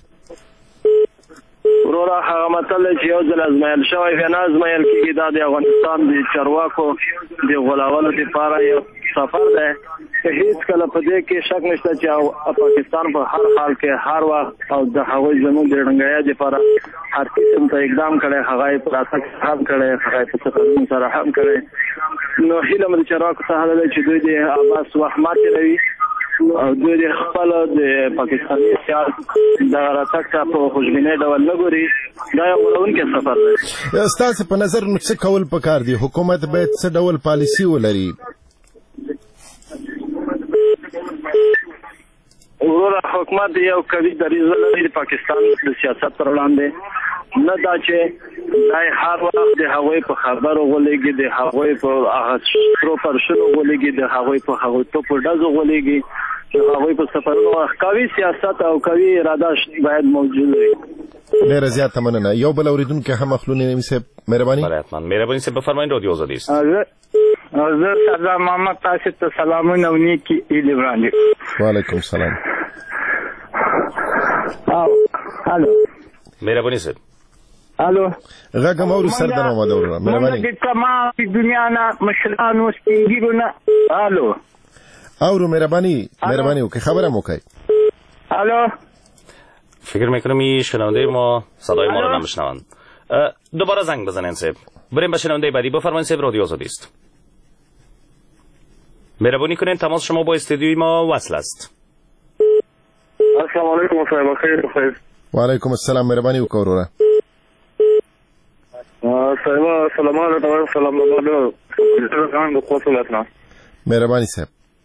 وروره هغه متل چې یو ځل ازمایل شوی بیا نه ازمایل کېږي. دا د افغانستان د چارواکو د غولولو دپاره یو سفر دی. هېڅکله په دې کې شک نشته چې پاکستان په هر حال کې هر وخت او د هغوی زموږ د ړنګیا دپاره هر قسم ته اقدام کړی، هغه یې په راتګ هم کړی، هغه یې په سفرونو سره هم کړی. نو هیله مې د چارواکو څخه ده چې دوی د عباس وخت ما تېروي او دوی د خپل د پاکستاني سیاست دغه راتګ ته په خوشبینۍ ډول نه ګوري. دا یو غولونکی سفر دی. ستاسو په نظر نو څه کول پکار دي؟ حکومت باید څه ډول پالیسي ولري؟ وروره حکومت یو قوي دریځ لري د پاکستان د سیاست پر وړاندې، نه دا چې دا هر وخت د هغوی په خبرو غولېږي، د هغوی په هغه سرو پرشونو غولېږي، د هغوی په هغوی توپو ډزو غولېږي، چې هغوی په سفرونو قوي سیاست او قوي اراده باید موجود وي. ډېره زیاته مننه. یو بل اورېدونکی هم اخلو. نعیمي صاحب مهرباني. بله حتما. مهرباني صاحب بفرمایئ، رادیو آزادی است. زه سردار محمد تاسو ته سلامونه او نیکې هیلې وړاندې. وعلیکم السلام. او هلو مهرباني صاحب. الو غږ مو ورسره د نومه دوره مهرباني د تمام دنیا نه مشرانو سپینګیرو نه الو اورو مهرباني مهرباني وکي خبره مو کوي. الو فکر میکنم این شنونده ما صدای ما رو نمیشنوند. دوباره زنگ بزنین صاحب. بریم به شنونده بعدی. بفرمایید صاحب، رادیو آزادی است. مهربانی کنین تماس شما با استودیوی ما وصل است. السلام علیکم صاحب، خیر خیر. و علیکم السلام، مهربانی وکړه. صاحب سلام علیکم، سلام علیکم. څنګه کوڅه لاتنا. مهربانی صاحب.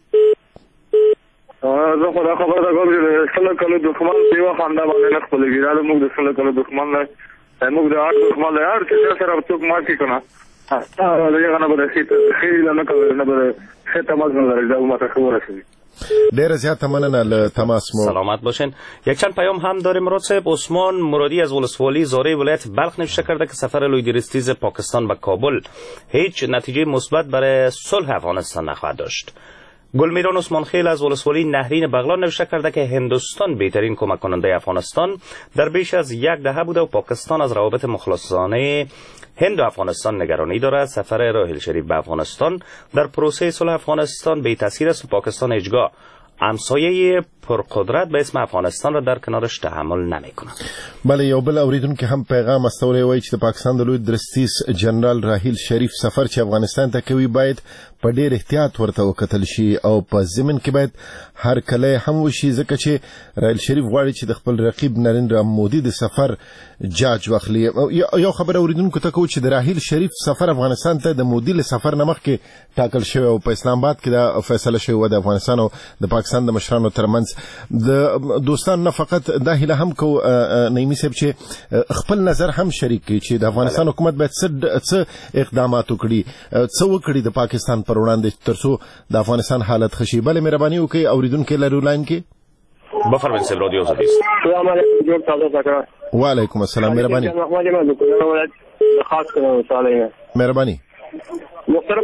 زه خو دا خبره کوم چې سل کلو دښمن دیو خندا باندې نه خپلېږي. دا موږ د سل کلو دښمن نه موږ د اړ دښمن له هر څه سره څوک ماتې کنه. دا دغه نه به شي خېل نه کوي نه به خته مزه نه لري. دا ماته خبره شي. ډیر زیاته مننه له تماس مو. سلامت باشین. یک چند پیام هم داریم مراد صاحب. عثمان مرادی از ولسوالی زاره ولایت بلخ نوشته کرده که سفر لویدرستیز پاکستان به کابل هیچ نتیجه مثبت برای صلح افغانستان نخواهد داشت. گلمیران عثمان خیل از ولسوالی نهرین بغلان نوشته کرده که هندوستان بهترین کمک کننده افغانستان در بیش از یک دهه بوده و پاکستان از روابط مخلصانه هند و افغانستان نگرانی دارد. سفر راحیل شریف به افغانستان در پروسه صلح افغانستان به تاثیر است و پاکستان هیچگاه همسایه پرقدرت به اسم افغانستان را در کنارش تحمل نمی‌کند. بله، یو بل اوریدونکو هم پیغام استولی وایي چې د پاکستان د لوی درستیز جنرال راحیل شریف سفر چې افغانستان ته کوي باید په ډېر احتیاط ورته وکتل شي او په ضمن کې باید هر کله هم وشي، ځکه چې راحیل شریف غواړي چې د خپل رقیب نریندرا مودي د سفر جاج واخلي. یو خبر اوریدونکو ته کوو چې د راحیل شریف سفر افغانستان ته د مودي له سفر نه مخکې ټاکل شوی او په اسلام آباد کې دا فیصله شوې وه د افغانستان او د پاکستان د مشرانو ترمنځ. د دوستان نه فقط دا هیله هم کو نعیمي صاحب چې خپل نظر هم شریک کړي چې د افغانستان حکومت باید څه اقدامات وکړي، څه وکړي د پاکستان پر وړاندې ترڅو د افغانستان حالت ښه شي. بله مهرباني وکړئ اوریدونکي لرو لاین کې. بفرمایئ صاحب، رادیو آزادی است. السلام علیکم جوړ تاسو ته. وعلیکم السلام، مهرباني. خاص کړم سوالونه. مهرباني. محترم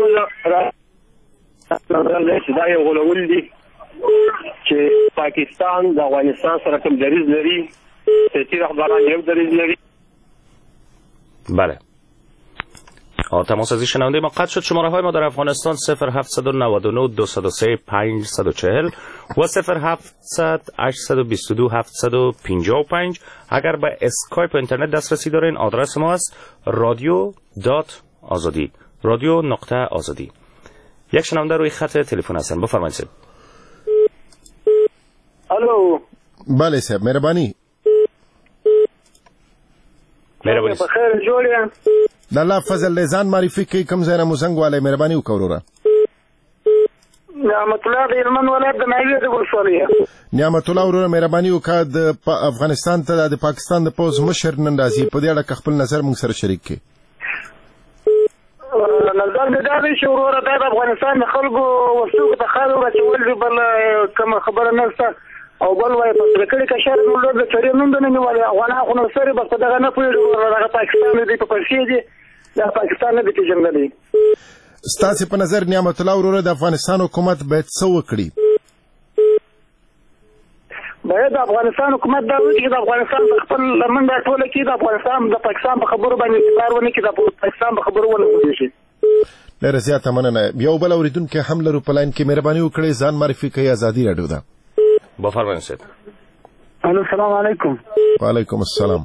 دا یو غولول دي چې پاکستان د افغانستان سره کوم دریز لري، سیاسي رهبران یو دریز لري. بله. تماس از شنونده ما قطع شد. شماره های ما در افغانستان صفر هفت نه نه دو صفر سه پنج یک چهار و صفر هفت صفر هشت دو دو هفت پنج پنج. اگر به اسکایپ و اینترنت دسترسی دارین آدرس ما است رادیو دات آزادی، رادیو نقطه آزادی. یک شنونده روی خط تلفن هستن، بفرمایید صاحب. الو. بله صاحب، مهرباني. مهرباني. بخیر جوړه. د الله فضل لزان معرفي کوي کوم ځای نه مزنګ والے مهرباني وکوروره. نعمت الله د هلمند ولایت د ناوې د ولسوالۍ. نعمت الله وروره مهرباني وکړه د افغانستان ته د پاکستان د پوز مشر نن راځي، په دې اړه که خپل نظر موږ سره شریک کړي. نظر مې دا دی چې وروره دا د افغانستان د خلکو وسوګو ته خاله واچول بل کومه خبره نشته او بل وایي په پرېکړې کې شر نو د چارې نوم نه نیولې افغان خو نو سره بس دغه نه پوهېږي دغه پاکستان دی په پرسي دی دا پاکستان نه دی پیژندلی. ستاسې په نظر نعمت الله وروره د افغانستان حکومت باید څه وکړي؟ باید د افغانستان حکومت دا وکړي چې د افغانستان په خپل منډه ټوله کې د افغانستان د پاکستان په خبرو باندې اعتبار ونه کړي، د پاکستان په خبرو ونه پوهېږي. ډېره زیاته مننه. یو بل اورېدونکی هم لرو په لاین کې، مهرباني وکړئ ځان معرفي کوئ. ازادي راډیو ده. بفرمایئ صاحب. الو السلام علیکم. وعلیکم السلام.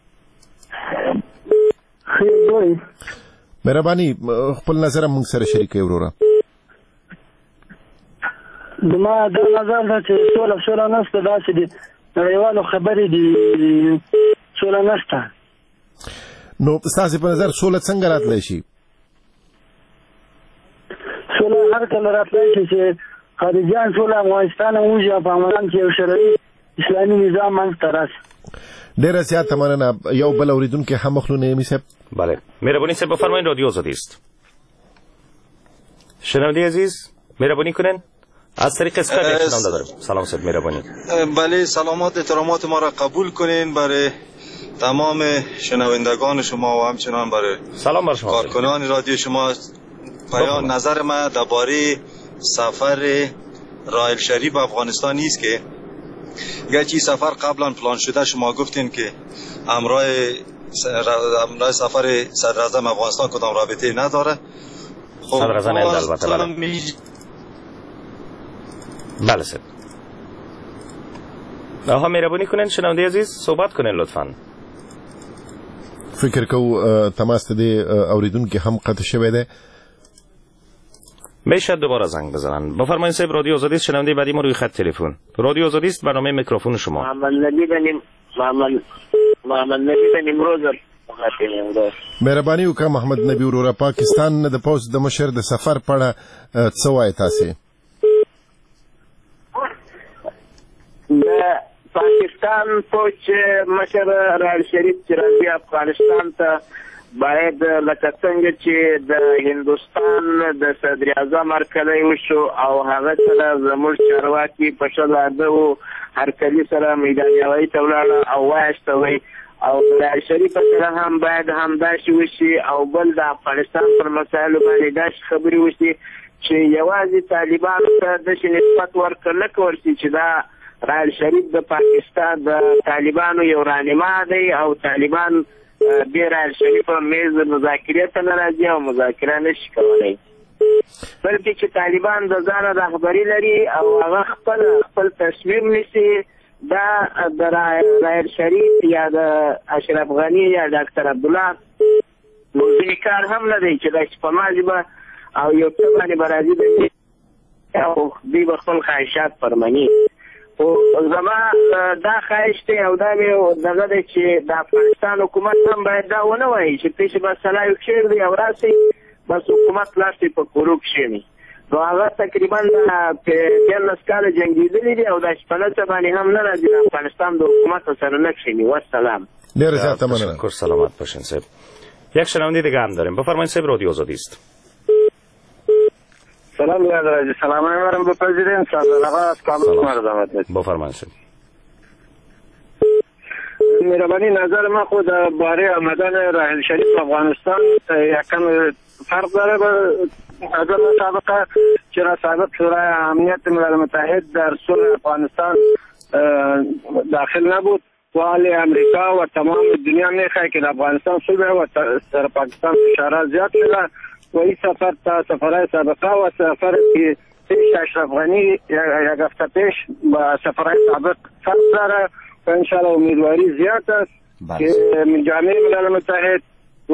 خیر جوړئ. مهرباني خپل نظر موږ سره شریک کړئ وروره. زما دا نظر ده چې سوله سوله نشته، داسې دي نړیوالو خبرې دي، سوله نشته. نو ستاسې په نظر سوله څنګه راتلی شي؟ سوله هر کله راتلی شي چې خارجیان ټول افغانستان ووځي او په افغانستان کې یو شرعي اسلامي نظام منځته راشي. ډېره زیاته مننه. یو بل اورېدونکی هم مخلو نعیمي صاحب. بله مهربانی صاحب بفرمایید، رادیو آزادی است. شنونده عزیز مهربانی کنین از طریق اسکایپ شنونده داریم. سلام صاحب مهربانی. بله سلامات احترامات ما را قبول کنین برای تمام شنوندگان شما و همچنان برای سلام بر شما کارکنان رادیو شما. پایان نظر ما درباره سفر راحیل شریف افغانستان است که گرچه سفر قبلا پلان شده شما گفتین که امرای امرای سفر صدر اعظم افغانستان کدام رابطه نداره. صدر اعظم هند البته بله بله سید آها مهربانی کنین شنونده عزیز صحبت کنین لطفاً. فکر کو تماس ته اوریدونکو هم قطع شوی ده میشه دوباره زنگ بزنن. بفرمایید صاحب رادیو آزادی است. شنونده بعدی ما روی خط تلفن. رادیو آزادی است. برنامه میکروفون شما. محمد نبی بنیم محمد محمد نبی بنیم روزر مهرباني وکړه محمد نبی وروره پاکستان د پوز د مشر د سفر په اړه څه وایي تاسو؟ د پاکستان پوج مشر راحیل شریف چې راځي افغانستان ته باید لکه څنګه چې د هندوستان د صدر اعظم هرکلی وشو او هغه سره زموږ چارواکي په ښه لاده وو هرکلي سره میدان هوایي ته ولاړه او واستوي او راحیل شریف سره هم باید همداسې وشي او بل د افغانستان پر مسایلو باندې داسې خبرې وشي چې یوازې طالبانو ته داسې نسبت ورکړه نه کول شي چې دا راحیل شریف د پاکستان د طالبانو یو رهنما دی او طالبان بې راحیل شریف په میز مذاکرې ته نه راځي او مذاکره نشي کولی بلکې چې طالبان د ځانه رهبري لري او هغه خپل خپل تصمیم نیسي دا د راحیل شریف یا د اشرف غني یا ډاکټر عبدالله موضوعي کار هم نه دی چې دا چې په ما ژبه او یو څه باندې به راځي او دوی به خپل خواهشات فرمني او زما دا خواهش دی او دا مې دغه دی چې د افغانستان حکومت هم باید دا ونه وایي چې پیش به سلای کښېږ دی او راسئ بس حکومت لاس یې په کورو کښېني نو هغه تقریبا دیارلس کاله جنګېدلي دي او دا شپږ باندې هم نه راځي د افغانستان د حکومت سره نه کښېني والسلام. ډېره زیاته مننه. تشکر سلامت باشین صاحب. یک شنونده دیگه هم داریم. بفرمایید صاحب رادیو آزادی است. سلام یاد سلام علیکم به پرزیدنت صاحب آقا از کامل مردمت بفرمایید صاحب. مهربانی نظر ما خود باره آمدن راحیل شریف افغانستان یکم فرق داره با نظر سابقه چرا سابق شورای امنیت ملل متحد در صلح افغانستان داخل نبود و حال امریکا و تمام دنیا میخواه که افغانستان صلح و در پاکستان فشارات زیاد شده و این سفر تا سفرهای سابقه و سفر که پیش اشرف غنی یک هفته پیش با سفرهای سابق فرق داره و انشاءالله امیدواری زیاد است که جامعه ملل متحد و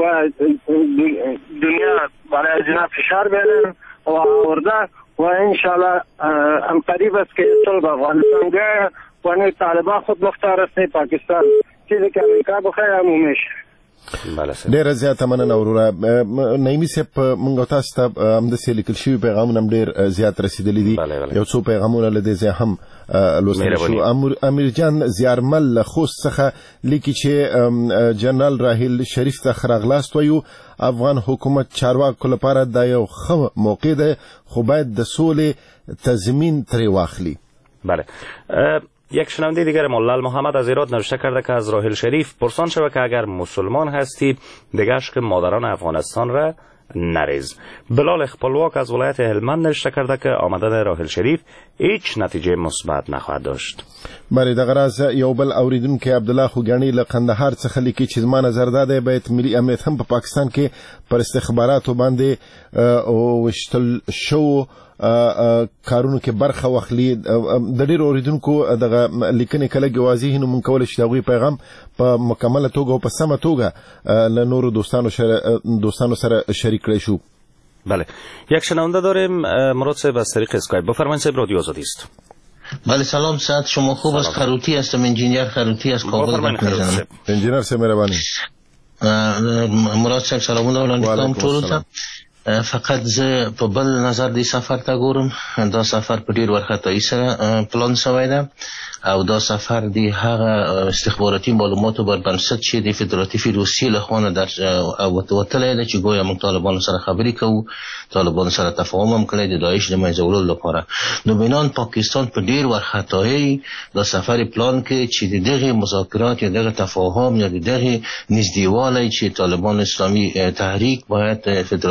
دنیا برای جناب فشار بیارن و آورده و انشاءالله ام قریب است که صلح افغانستان گه و نه طالبان خود مختار است نه پاکستان چیزی که امریکا بخواه همون میشه. ډیره زیاته مننه وروره. نعیمي صاحب موږ تاسو ته همداسې لیکل شوي پیغامونه هم ډېر زیات رسېدلي دي. یو څو پیغامونه له دې ځای هم لوستل شو. امیر جان زیارمل له خوست څخه لیکي چې جنرال راحیل شریف ته ښه راغلاست وایو. افغان حکومت چارواکو لپاره دا یو ښه موقع ده خو باید د سولې تضمین ترې واخلي. بله. یک شنونده دیگر مولال محمد از ایراد نوشته کرده که از راحیل شریف پرسان شود که اگر مسلمان هستی دیگه عشق مادران افغانستان را نریز. بلال اخپلواک از ولایت هلمند نوشته کرده که آمدن راحیل شریف هیچ نتیجه مثبت نخواهد داشت. بله دغه راز یو بل اوریدونکی عبدالله خوګانی له قندهار څخه لیکي چې زما نظر دا دی باید ملي امنیت هم په پاکستان کې پر استخباراتو باندې وشتل شو کارونو کې برخه واخلي. د ډېرو اوریدونکو دغه لیکنې کله واضح نو مونږ کولی شو د هغوی پیغام په مکمله توګه او په سمه توګه له نورو دوستانو دوستانو سره شریک کړی شو. بله یک شنونده داریم مراد صاحب از طریق اسکایپ. بفرمایید صاحب رادیو آزادی است. بله سلام ساعت شما خوب است. خروتی هستم انجینیر خروتی از کابل میزنم. انجینیر صاحب مهربانی. مراد صاحب سلامونه وړاندې کوم ټولو ته. فقط زه په بل نظر دې سفر ته ګورم. دا سفر په ډېر وارخطایي سره پلان شوی ده او دا سفر د هغه استخباراتي معلوماتو بر بنسټ چې د فدراتیوي روسیې له خوا نه در وتلی ده چې ګویا موږ طالبانو سره خبرې کوو طالبانو سره تفاهم هم کړی د داعش د منځه وړلو لپاره. نو بنان پاکستان په ډېر وارخطایي دا سفر پلان کې چې د دغې مذاکرات یا دغه تفاهم یا د دغې نږدېوالی چې طالبان اسلامي تحریک باید فدراتیوي روسیې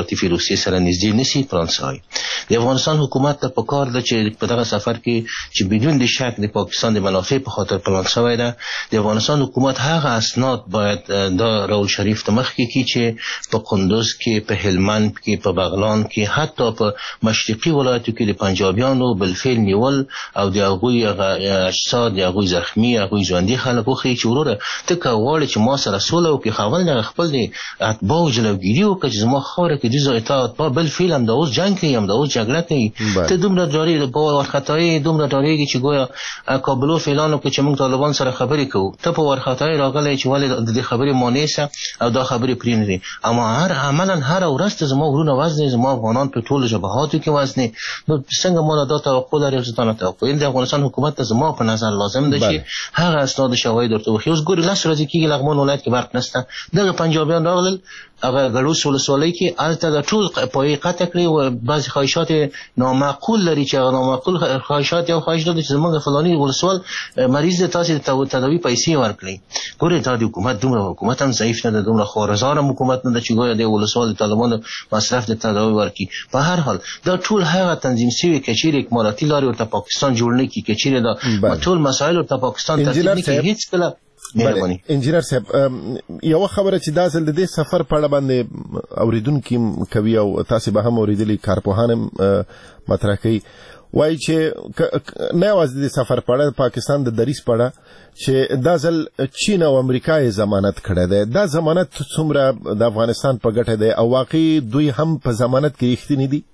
روسیې سره نږدې نسی فرانسوي. د افغانستان حکومت ته پکار ده چې په دغه سفر کې چې بدون د شک د پاکستان د منافع په خاطر پلان شوی ده، د افغانستان حکومت هغه اسناد باید دا راول شریف ته مخ کې کی چې په قندوز کې، په هلمند کې، په بغلان کې، حتی په مشرقي ولایتو کې د پنجابیانو بالفعل نیول او د هغوی اجساد، د هغوی زخمی، هغوی ژوندي خلک وښیي چې وروره ته که غواړې چې ما سره سوله وکړې، خاوند هغه خپل د اتباعو جلوګیري وکړه چې زما خاوره کې دې ځای ته اتباع بالفعل همدا اوس جنګ کوي، همدا اوس جګړه کوي. ته دومره ډارې په وارخطایي دومره ډارېږي چې ګویا کابلوف اعلان وکړي چې موږ طالبان سره خبرې کوو. ته په وارخطایي راغلی چې ولې د دې خبرې مانع شه او دا خبرې پرېنږدي. اما هر عملا هره ورځ ته زما ورونه وزنې، زما افغانان په ټولو جبهاتو کې وزنې، نو څنګه ما دا توقع لري چې تا نه توقع. د افغانستان حکومت ته زما په نظر لازم ده چې هغه اسناد شواهد ورته وښيي. اوس ګورې لس ورځې کېږي لغمان ولایت کې برق نشته، دغه پنجابیان راغلل هغه ګړوس ولسوالۍ کې هلته د ټول پایې قطع کړې و. بعضې خواهشات نامعقول لري چې هغه نامعقول خواهشات یو خواهش دا ده چې زموږ فلاني ولسوال مریض دی، تاسې د تداوي پیسې ورکړئ. ګورې دا د حکومت دومره حکومت هم ضعیف نه ده، دومره خوارزار هم حکومت نه ده چې ګویا د ولسوال د طالبانو مصرف د تداوي ورکړي. په هر حال دا ټول هغه تنظیم شوي که چیرې اکمالاتي لارې ورته پاکستان جوړ نه کړي، که چیرې دا ټول مسایل ورته پاکستان ترتیب نه کړي، هېڅکله. بله انجینر صاحب، یو خبره چې دا ځل د دې سفر په اړه باندې اوریدونکي کوي او تاسې به هم اوریدلي، کارپوهان هم مطرح کوي، وایي چې نه یوازې د سفر په اړه پاکستان د دریځ په اړه چې دا ځل چین او امریکا یې ضمانت کړی دی، دا ضمانت څومره د افغانستان په ګټه دی او واقعي دوی هم په ضمانت کې رښتیني دي؟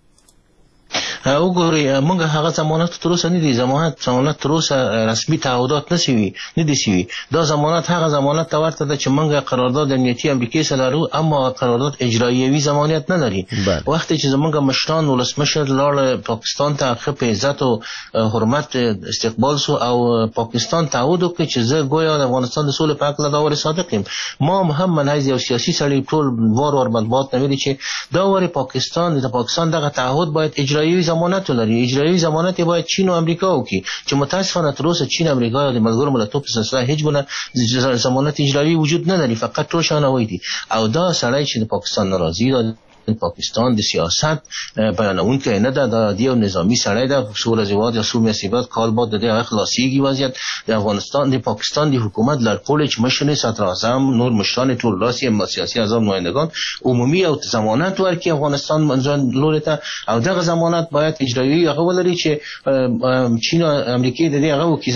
وګورئ موږ هغه ضمانت تر اوسه نه دي، ضمانت ضمانت تر اوسه رسمي تعهدات نه شوي نه دي شوي. دا ضمانت هغه ضمانت ته ورته ده چې موږ قرارداد امنیتي امریکې سره لرو، اما قرارداد اجرایوي ضمانت نه لري. وخت چې زموږ مشران ولسمشر لاړ پاکستان ته ښه په عزت او حرمت استقبال سو او پاکستان تعهد وکړ چې زه ګویا د افغانستان د سولې په هکله دا وارې صادق یم. ما هم من حیث یو سیاسي سړی ټول وار وار مطبوعات نه ویلي چې دا وارې پاکستان د پاکستان دغه تعهد باید اجرایوي ضمانت ولري. اجرایوي ضمانت باید چین او امریکا وکړي چې متاسفانه تر اوسه چین، امریکا او د ملګرو ملتونو په سلسله هیڅ ګونه ضمانت اجرایوي وجود نه لري، فقط ټول شانوی دي. او دا سړی چې د پاکستان ناراضي ده، پاکستان د سیاست بیانونکی نه ده، دا د یو نظامي سړی ده. څو ورځې بعد یا څو میاشتې بعد کال بعد د دې هغه خلاصېږي وضعیت. د افغانستان د پاکستان د حکومت لارښوونې چې مشر صدراعظم نور مشران ټول راسي سیاسي اعضا نمایندگان عمومي او ضمانت ورکړي افغانستان منځن لوري ته، او دغه ضمانت باید اجرایي هغه ولري چې چین او امریکا د دې هغه وکړي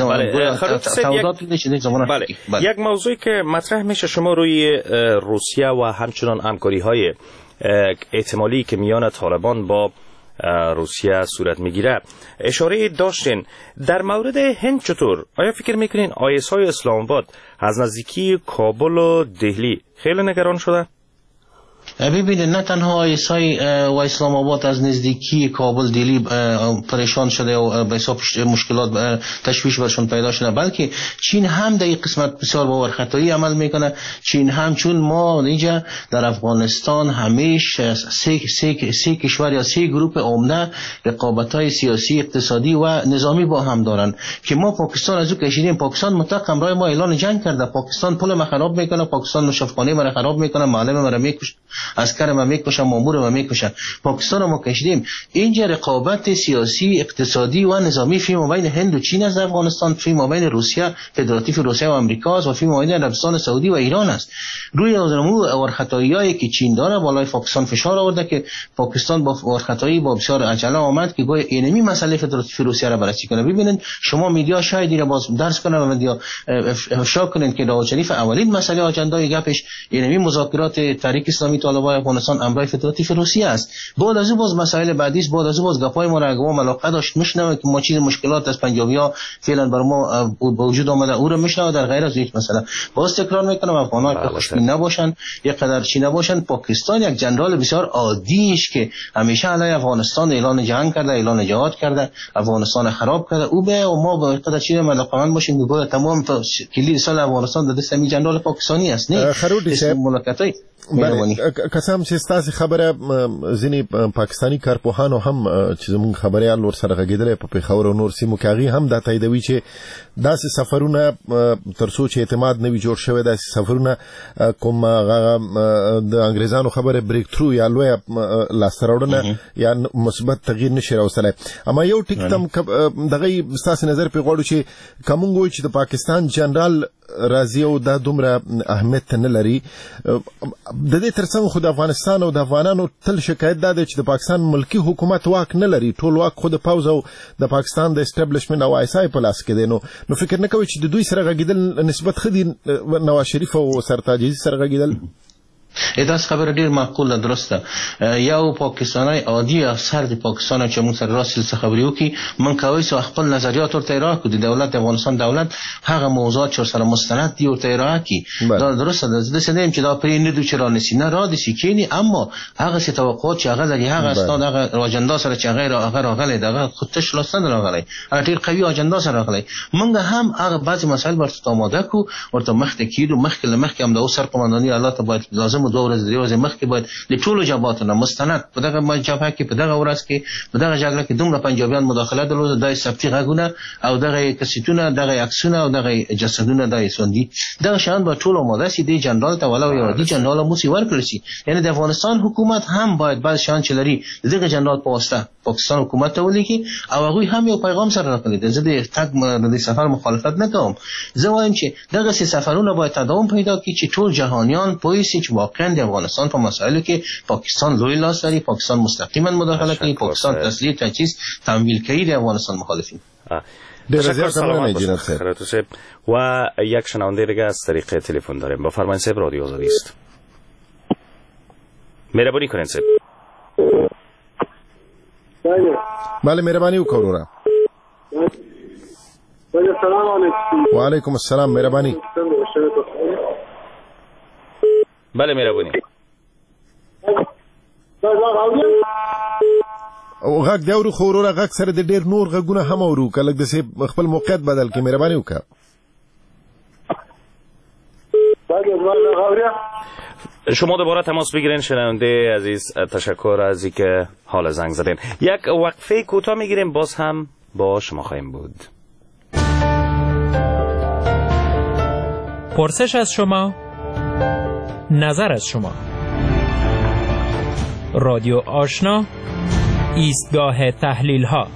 ضمانت. بله یک موضوعی که مطرح میشه شما روی روسیه و همچنان همکاری‌های احتمالی که میان طالبان با روسیه صورت میگیره اشاره داشتین. در مورد هند چطور؟ آیا فکر میکنین آی اس های اسلام آباد از نزدیکی کابل و دهلی خیلی نگران شده؟ ببینید نه تنها آیسای و اسلام آباد از نزدیکی کابل دهلی پریشان شده و به حساب مشکلات تشویش برشون پیدا شده، بلکه چین هم در این قسمت بسیار باورخطایی عمل میکنه. چین هم چون ما اینجا در افغانستان همیشه سه, سه, سه کشور یا سه گروه عمده رقابت‌های سیاسی، اقتصادی و نظامی با هم دارن که ما پاکستان از او کشیدیم. پاکستان مطلق همراه ما اعلان جنگ کرده. پاکستان پول ما خراب میکنه، پاکستان مشافخانه ما خراب میکنه، معلم ما میکشه، عسکر ما میکشه، مامور ما میکشه. پاکستان ما کشیدیم. اینجا رقابت سیاسی، اقتصادی و نظامی فی مابین هند و چین از افغانستان، فی مابین روسیه، فدراتیو روسیه و آمریکا است و فی مابین عربستان سعودی و ایران است. روی نمو ورخطاییایی که چین داره بالای پاکستان فشار آورده که پاکستان با ورخطایی با بسیار عجله آمد که گویا اینمی مسئله فدراتیو روسیه را بررسی کنه. ببینید شما میدیا شاید اینو باز درس کنن و میدیا افشا کنن که نواز شریف اولین مسئله آجندای گپش اینمی مذاکرات تحریک اسلامی طالبان افغانستان امرای فدراتیو روسیه است. بعد از اون باز مسائل بعدی است، بعد از اون باز گپای ما را اگه ما ملاقات داشت میشنوه که ما چیز مشکلات از پنجابی‌ها فعلا بر ما به وجود آمده او را میشنوه. در غیر از هیچ مسئله باز تکرار میکنم افغان‌ها که خوشبین نباشن، یک قدر چی نباشن. پاکستان یک جنرال بسیار عادی است که همیشه علیه افغانستان اعلان جنگ کرده، اعلان جهاد کرده، افغانستان خراب کرده. او به و ما به قدر چی ملاقات باشیم که گویا تمام کلید سال افغانستان در دست همین جنرال پاکستانی است. نه خرودی صاحب ملاقاتای قسم چې ستاسو خبره ځینې پاکستانی کارپوهانو هم چې زموږ خبريال ور سره غږیدل په پیښور او نور سیمو کې هغه هم دا تاییدوي چې داسې سفرونه ترڅو چې اعتماد نوي جوړ شوی داسې سفرونه کوم د انګريزانو خبره بریک تھرو یا لوی لاسته یا مثبت تغییر نشي راوستلای. اما یو ټیک تم دغه ستاسو نظر په غوړو چې کومنګ چې د پاکستان جنرال راضي او دا دومره اهمیت نه لري. د دې ترڅنګ خو د افغانستان او د افغانانو تل شکایت ده چې د پاکستان ملکی حکومت واک نه لري، ټول واک خو د پاوز او د پاکستان د اسټابلیشمنت او آی اس آی په لاس کې دی. نو نو فکر نه کوي چې د دوی سره غږیدل نسبت خدي نواز شریف او سرتاج عزیز سره غږیدل؟ داس خبر ډیر معقوله درسته. یو پاکستانی عادي افسر د پاکستان چې موږ سره راسل څه خبري وکي من کوي سو خپل نظریات ورته راکو د دولت افغانستان دولت هغه موضوعات چې سره مستند دی ورته راکي. دا درسته د سدیم چې دا پرې نه دوی چې را نسینه را دي سکینی، اما هغه څه توقعات چې هغه لري هغه استاد هغه اجندا سره چې غیر هغه راغلی دغه خودش لاسن راغلی هغه ډیر قوي اجندا سره راغلی. موږ هم هغه بعضی مسایل ورته آماده کو ورته مخته کیدو مخکې لمخکې هم د اوسر قومنداني الله ته باید لازم دوه ورځې درې ورځې مخکې باید د ټولو جبهاتو نه مستند په دغه جبهه کې په دغه ورځ کې په دغه جګړه کې دومره پنجابیان مداخله درلوده، دای ثبتي غږونه او دغه کسیتونه دغه عکسونه او دغه جسدونه دای سوندي دغه شان به ټول آماده سي د جنرال ته ولا یو دی جنرال مو سی ورکړي شي. یعنی د افغانستان حکومت هم باید بعد شان چې لري دغه جنرال په واسطه پاکستان حکومت ته ولیکي او هغه هم یو پیغام سره راکړي د زده تک د سفر مخالفت نه کوم. زه وایم چې دغه سفرونه باید تداوم پیدا کړي چې ټول جهانیان پوه شي چې واقعا د افغانستان په مسایلو کې پاکستان لوی لاس لري، پاکستان مستقیما مداخله کوي، پاکستان تسلیح تجهیز تمویل کوي د افغانستان مخالفین. تشکر سلام جناب صاحب. و یک شنونده دیگه از طریق تلفن داریم. بفرمایید صاحب، رادیو آزادی است. مهربانی کنین صاحب. بله مهربانی وکړه. سلام علیکم. و علیکم السلام. مهربانی. بله مهربانی. او غږ دی اورو خو وروره غږ سره د ډیر نور غږونه هم اورو که لږ داسې خپل موقعیت بدل کړي مهرباني وکړه. شما دوباره تماس بگیرین شنونده عزیز. تشکر از اینکه حال زنگ زدین. یک وقفه کوتاه میگیریم، باز هم با شما خواهیم بود. پرسش از شما، نظر از شما. رادیو آشنا، ایستگاه تحلیل ها.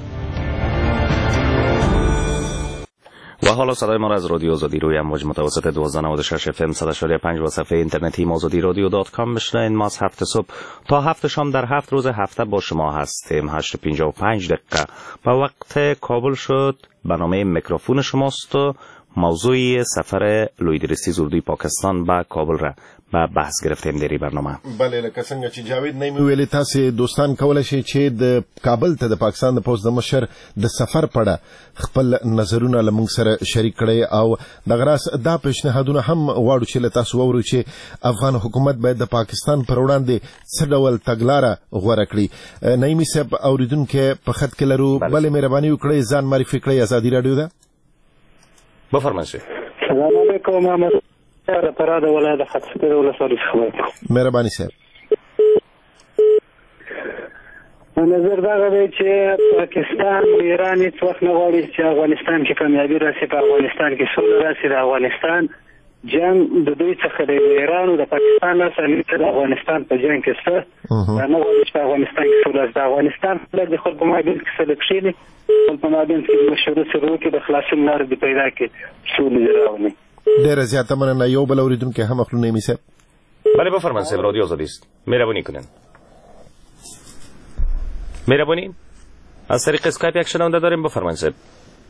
و حالا صدای ما را از رادیو آزادی روی امواج متوسط دوازده و نود و شش اف ام صد و شش پنج و صفحه اینترنتی آزادی رادیو دات کام میشنوید. ما از هفت صبح تا هفت شام در هفت روز هفته با شما هستیم. هشت و پنجاه و پنج دقیقه و وقت کابل شد. برنامه میکروفون شماست و موضوع سفر لویدرسی زوردوی پاکستان به کابل را به بحث گرفتیم در برنامه. بله لکه څنګه چې جاوید نیمه ویلي تاسو دوستان کولای شي چې د کابل ته د پاکستان د پوز د مشر د سفر پړه خپل نظرونه لمونږ سره شریک کړي او د غراس دا پیشنهادونه هم واړو چې له تاسو وورو چې افغان حکومت باید د پاکستان پر وړاندې څه ډول تګلاره غوړه کړي. نیمه صاحب اوریدونکو په خط کې لرو. بله مهرباني وکړئ ځان معرفي کړئ. آزادي رادیو ده. بفرمایئ. السلام علیکم. محمد پراد ولایت خطفکر ولسوالی خبر. مهرباني صاحب. نظر دا دی چې پاکستان ایران هیڅ وخت نه غواړي چې افغانستان کې کامیابی راسي، په افغانستان کې سوله راسي. د افغانستان جنگ د دوی څخه د ایران او د پاکستان سره د افغانستان په جنگ کې څه نه غواړي چې په افغانستان کې سوله راسي. د افغانستان د خلکو مابین کې سره کښیني په مابین کې مشروع سره کې د خلاصون لار دی پیدا کې سوله راوړي. ډیره زیاته مننه. یو بل اوریدونکو هم خپل نیمه صاحب. بله بفرمایید صاحب، رادیو آزادی است. مهربانی کنین. مهربانی. از طریق اسکایپ یک شنونده داریم. بفرمایید صاحب.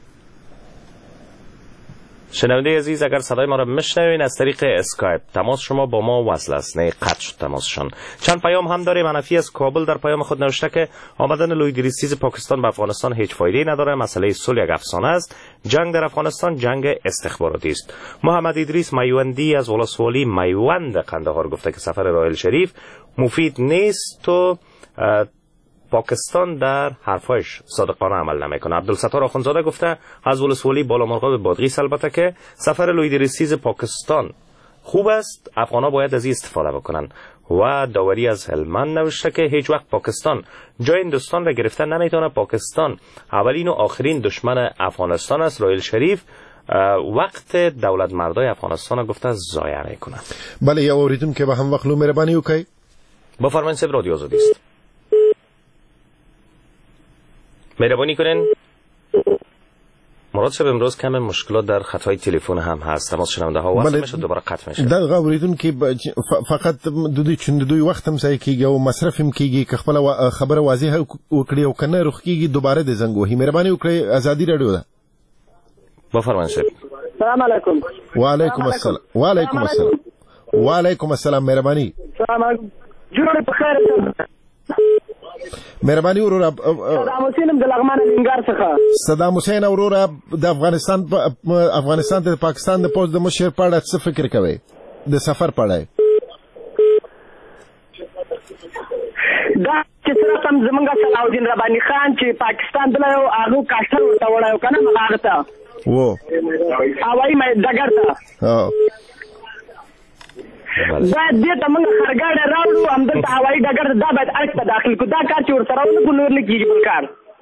شنونده عزیز اگر صدای ما را میشنوین از طریق اسکایپ تماس شما با ما وصل است، نه قطع شد تماسشان. چند پیام هم داریم. حنفی از کابل در پیام خود نوشته که آمدن لویدریستیز پاکستان به افغانستان هیچ فایده‌ای نداره، مسئله صلح یک افسانه است، جنگ در افغانستان جنگ استخباراتی است. محمد ادریس میوندی از ولسوالی میوند قندهار گفته که سفر راحل شریف مفید نیست و پاکستان در حرفایش صادقانه عمل نمیکنه. عبدالستار آخونزاده گفته از ولسوالی بالامرغاب بادغیس البته که سفر لویدریستیز پاکستان خوب است افغان‌ها باید از این استفاده بکنن. و داوری از هلمند نوشته که هیچ وقت پاکستان جای هندوستان را گرفتن نمیتونه. پاکستان اولین و آخرین دشمن افغانستان است. راحیل شریف وقت دولت مردای افغانستان گفته ضایع میکنه. بله یا اوریدون که به هم وقت لو مهربانی وکړئ. بفرمایید صاحب رادیو آزادی است. مهربانی کنین. مراد صاحب امروز کم مشکلات در خطای تلفن هم هست. تماس شنونده ها واسه میشه دوباره قطع میشه. دا اوریدون که فقط د دوی چند دوی وخت هم ځای کیږي او مصرف هم کیږي که خپل خبره واضحه وکړي او کنه رخ کیږي دوباره د زنګ وهي. مهرباني وکړئ ازادي رادیو ده. بفرمایید صاحب. السلام علیکم. وعلیکم السلام. وعلیکم السلام. وعلیکم السلام. مهرباني. السلام علیکم. جوړ په خیر. مهرباني ورور صدام حسین د لغمان ننګار څخه. صدام حسین ورور د افغانستان افغانستان ته پاکستان د پوز د مشر په اړه څه فکر کوي د سفر په اړه؟ دا چې سره تم زمونږ صلاح الدین رباني خان چې پاکستان دلایو هغه کاشتر ورته وړایو کنه هغه ته وو هوايي مې دګر ته ها دا دې ته موږ خرګاډه راوړو همدلته هوايي ډګر دا باید اړخ ته داخل کو دا کار چې ورته راوړو په نور نه کیږي بل کار.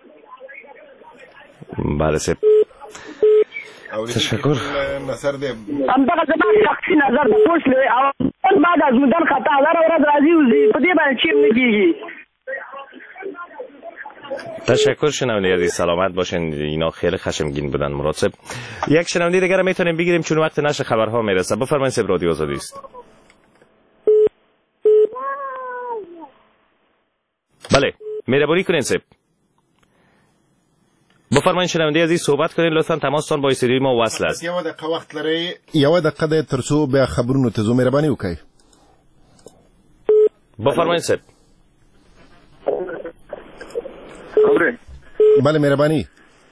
بله صاحب تشکر. نظر دې همدغه زما شخصي نظر د پوښ لري او بعد از مدن خطا هزار ورځ راځي وزي په دې باندې چیر نه کیږي. تشکر شنونده عزیز سلامت باشین. اینا خیلی خشمگین بودن مراد صاحب. یک شنونده دیگر میتونیم بگیریم چون وقت نشر خبرها میرسه. بفرمایید صاحب رادیو آزادی است. بله مهربانی کنین صاحب. بفرمایید شنونده عزیز صحبت کنین لطفا. تماستان با استودیوی ما وصل است. یو دقیقه وخت لري یو دقیقه د ترڅو بیا خبرونو ته زو مهرباني وکړئ. بفرمایید صاحب. بله مهرباني.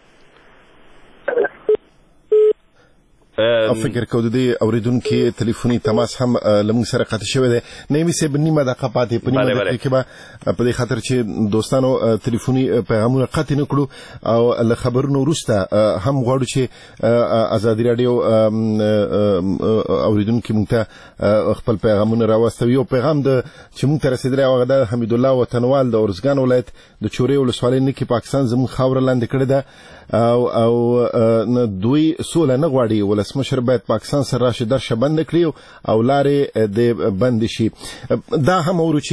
فکر کو د دې اوریدونکو ټلیفوني تماس هم لمون سره قطع شوی دی. نیمه سه بنیمه دقیقه پاتې په نیمه دقیقه کې به په دې خاطر چې دوستانو ټلیفوني پیغامونه قطع نکړو او له خبرونو وروسته هم غواړو چې ازادي رادیو اوریدونکو مونږ ته خپل پیغامونه راوستوي. او پیغام د چې مونږ ته رسیدلی هغه د حمید الله وطنوال د اورزګان ولایت د چورې ولسوالۍ نه کې پاکستان زموږ خاوره لاندې کړې ده او او دوی سوله نه غواړي. ولسمشر باید پاکستان سره راشي درشه بند کړي او لارې د بند شي. دا هم اورو چې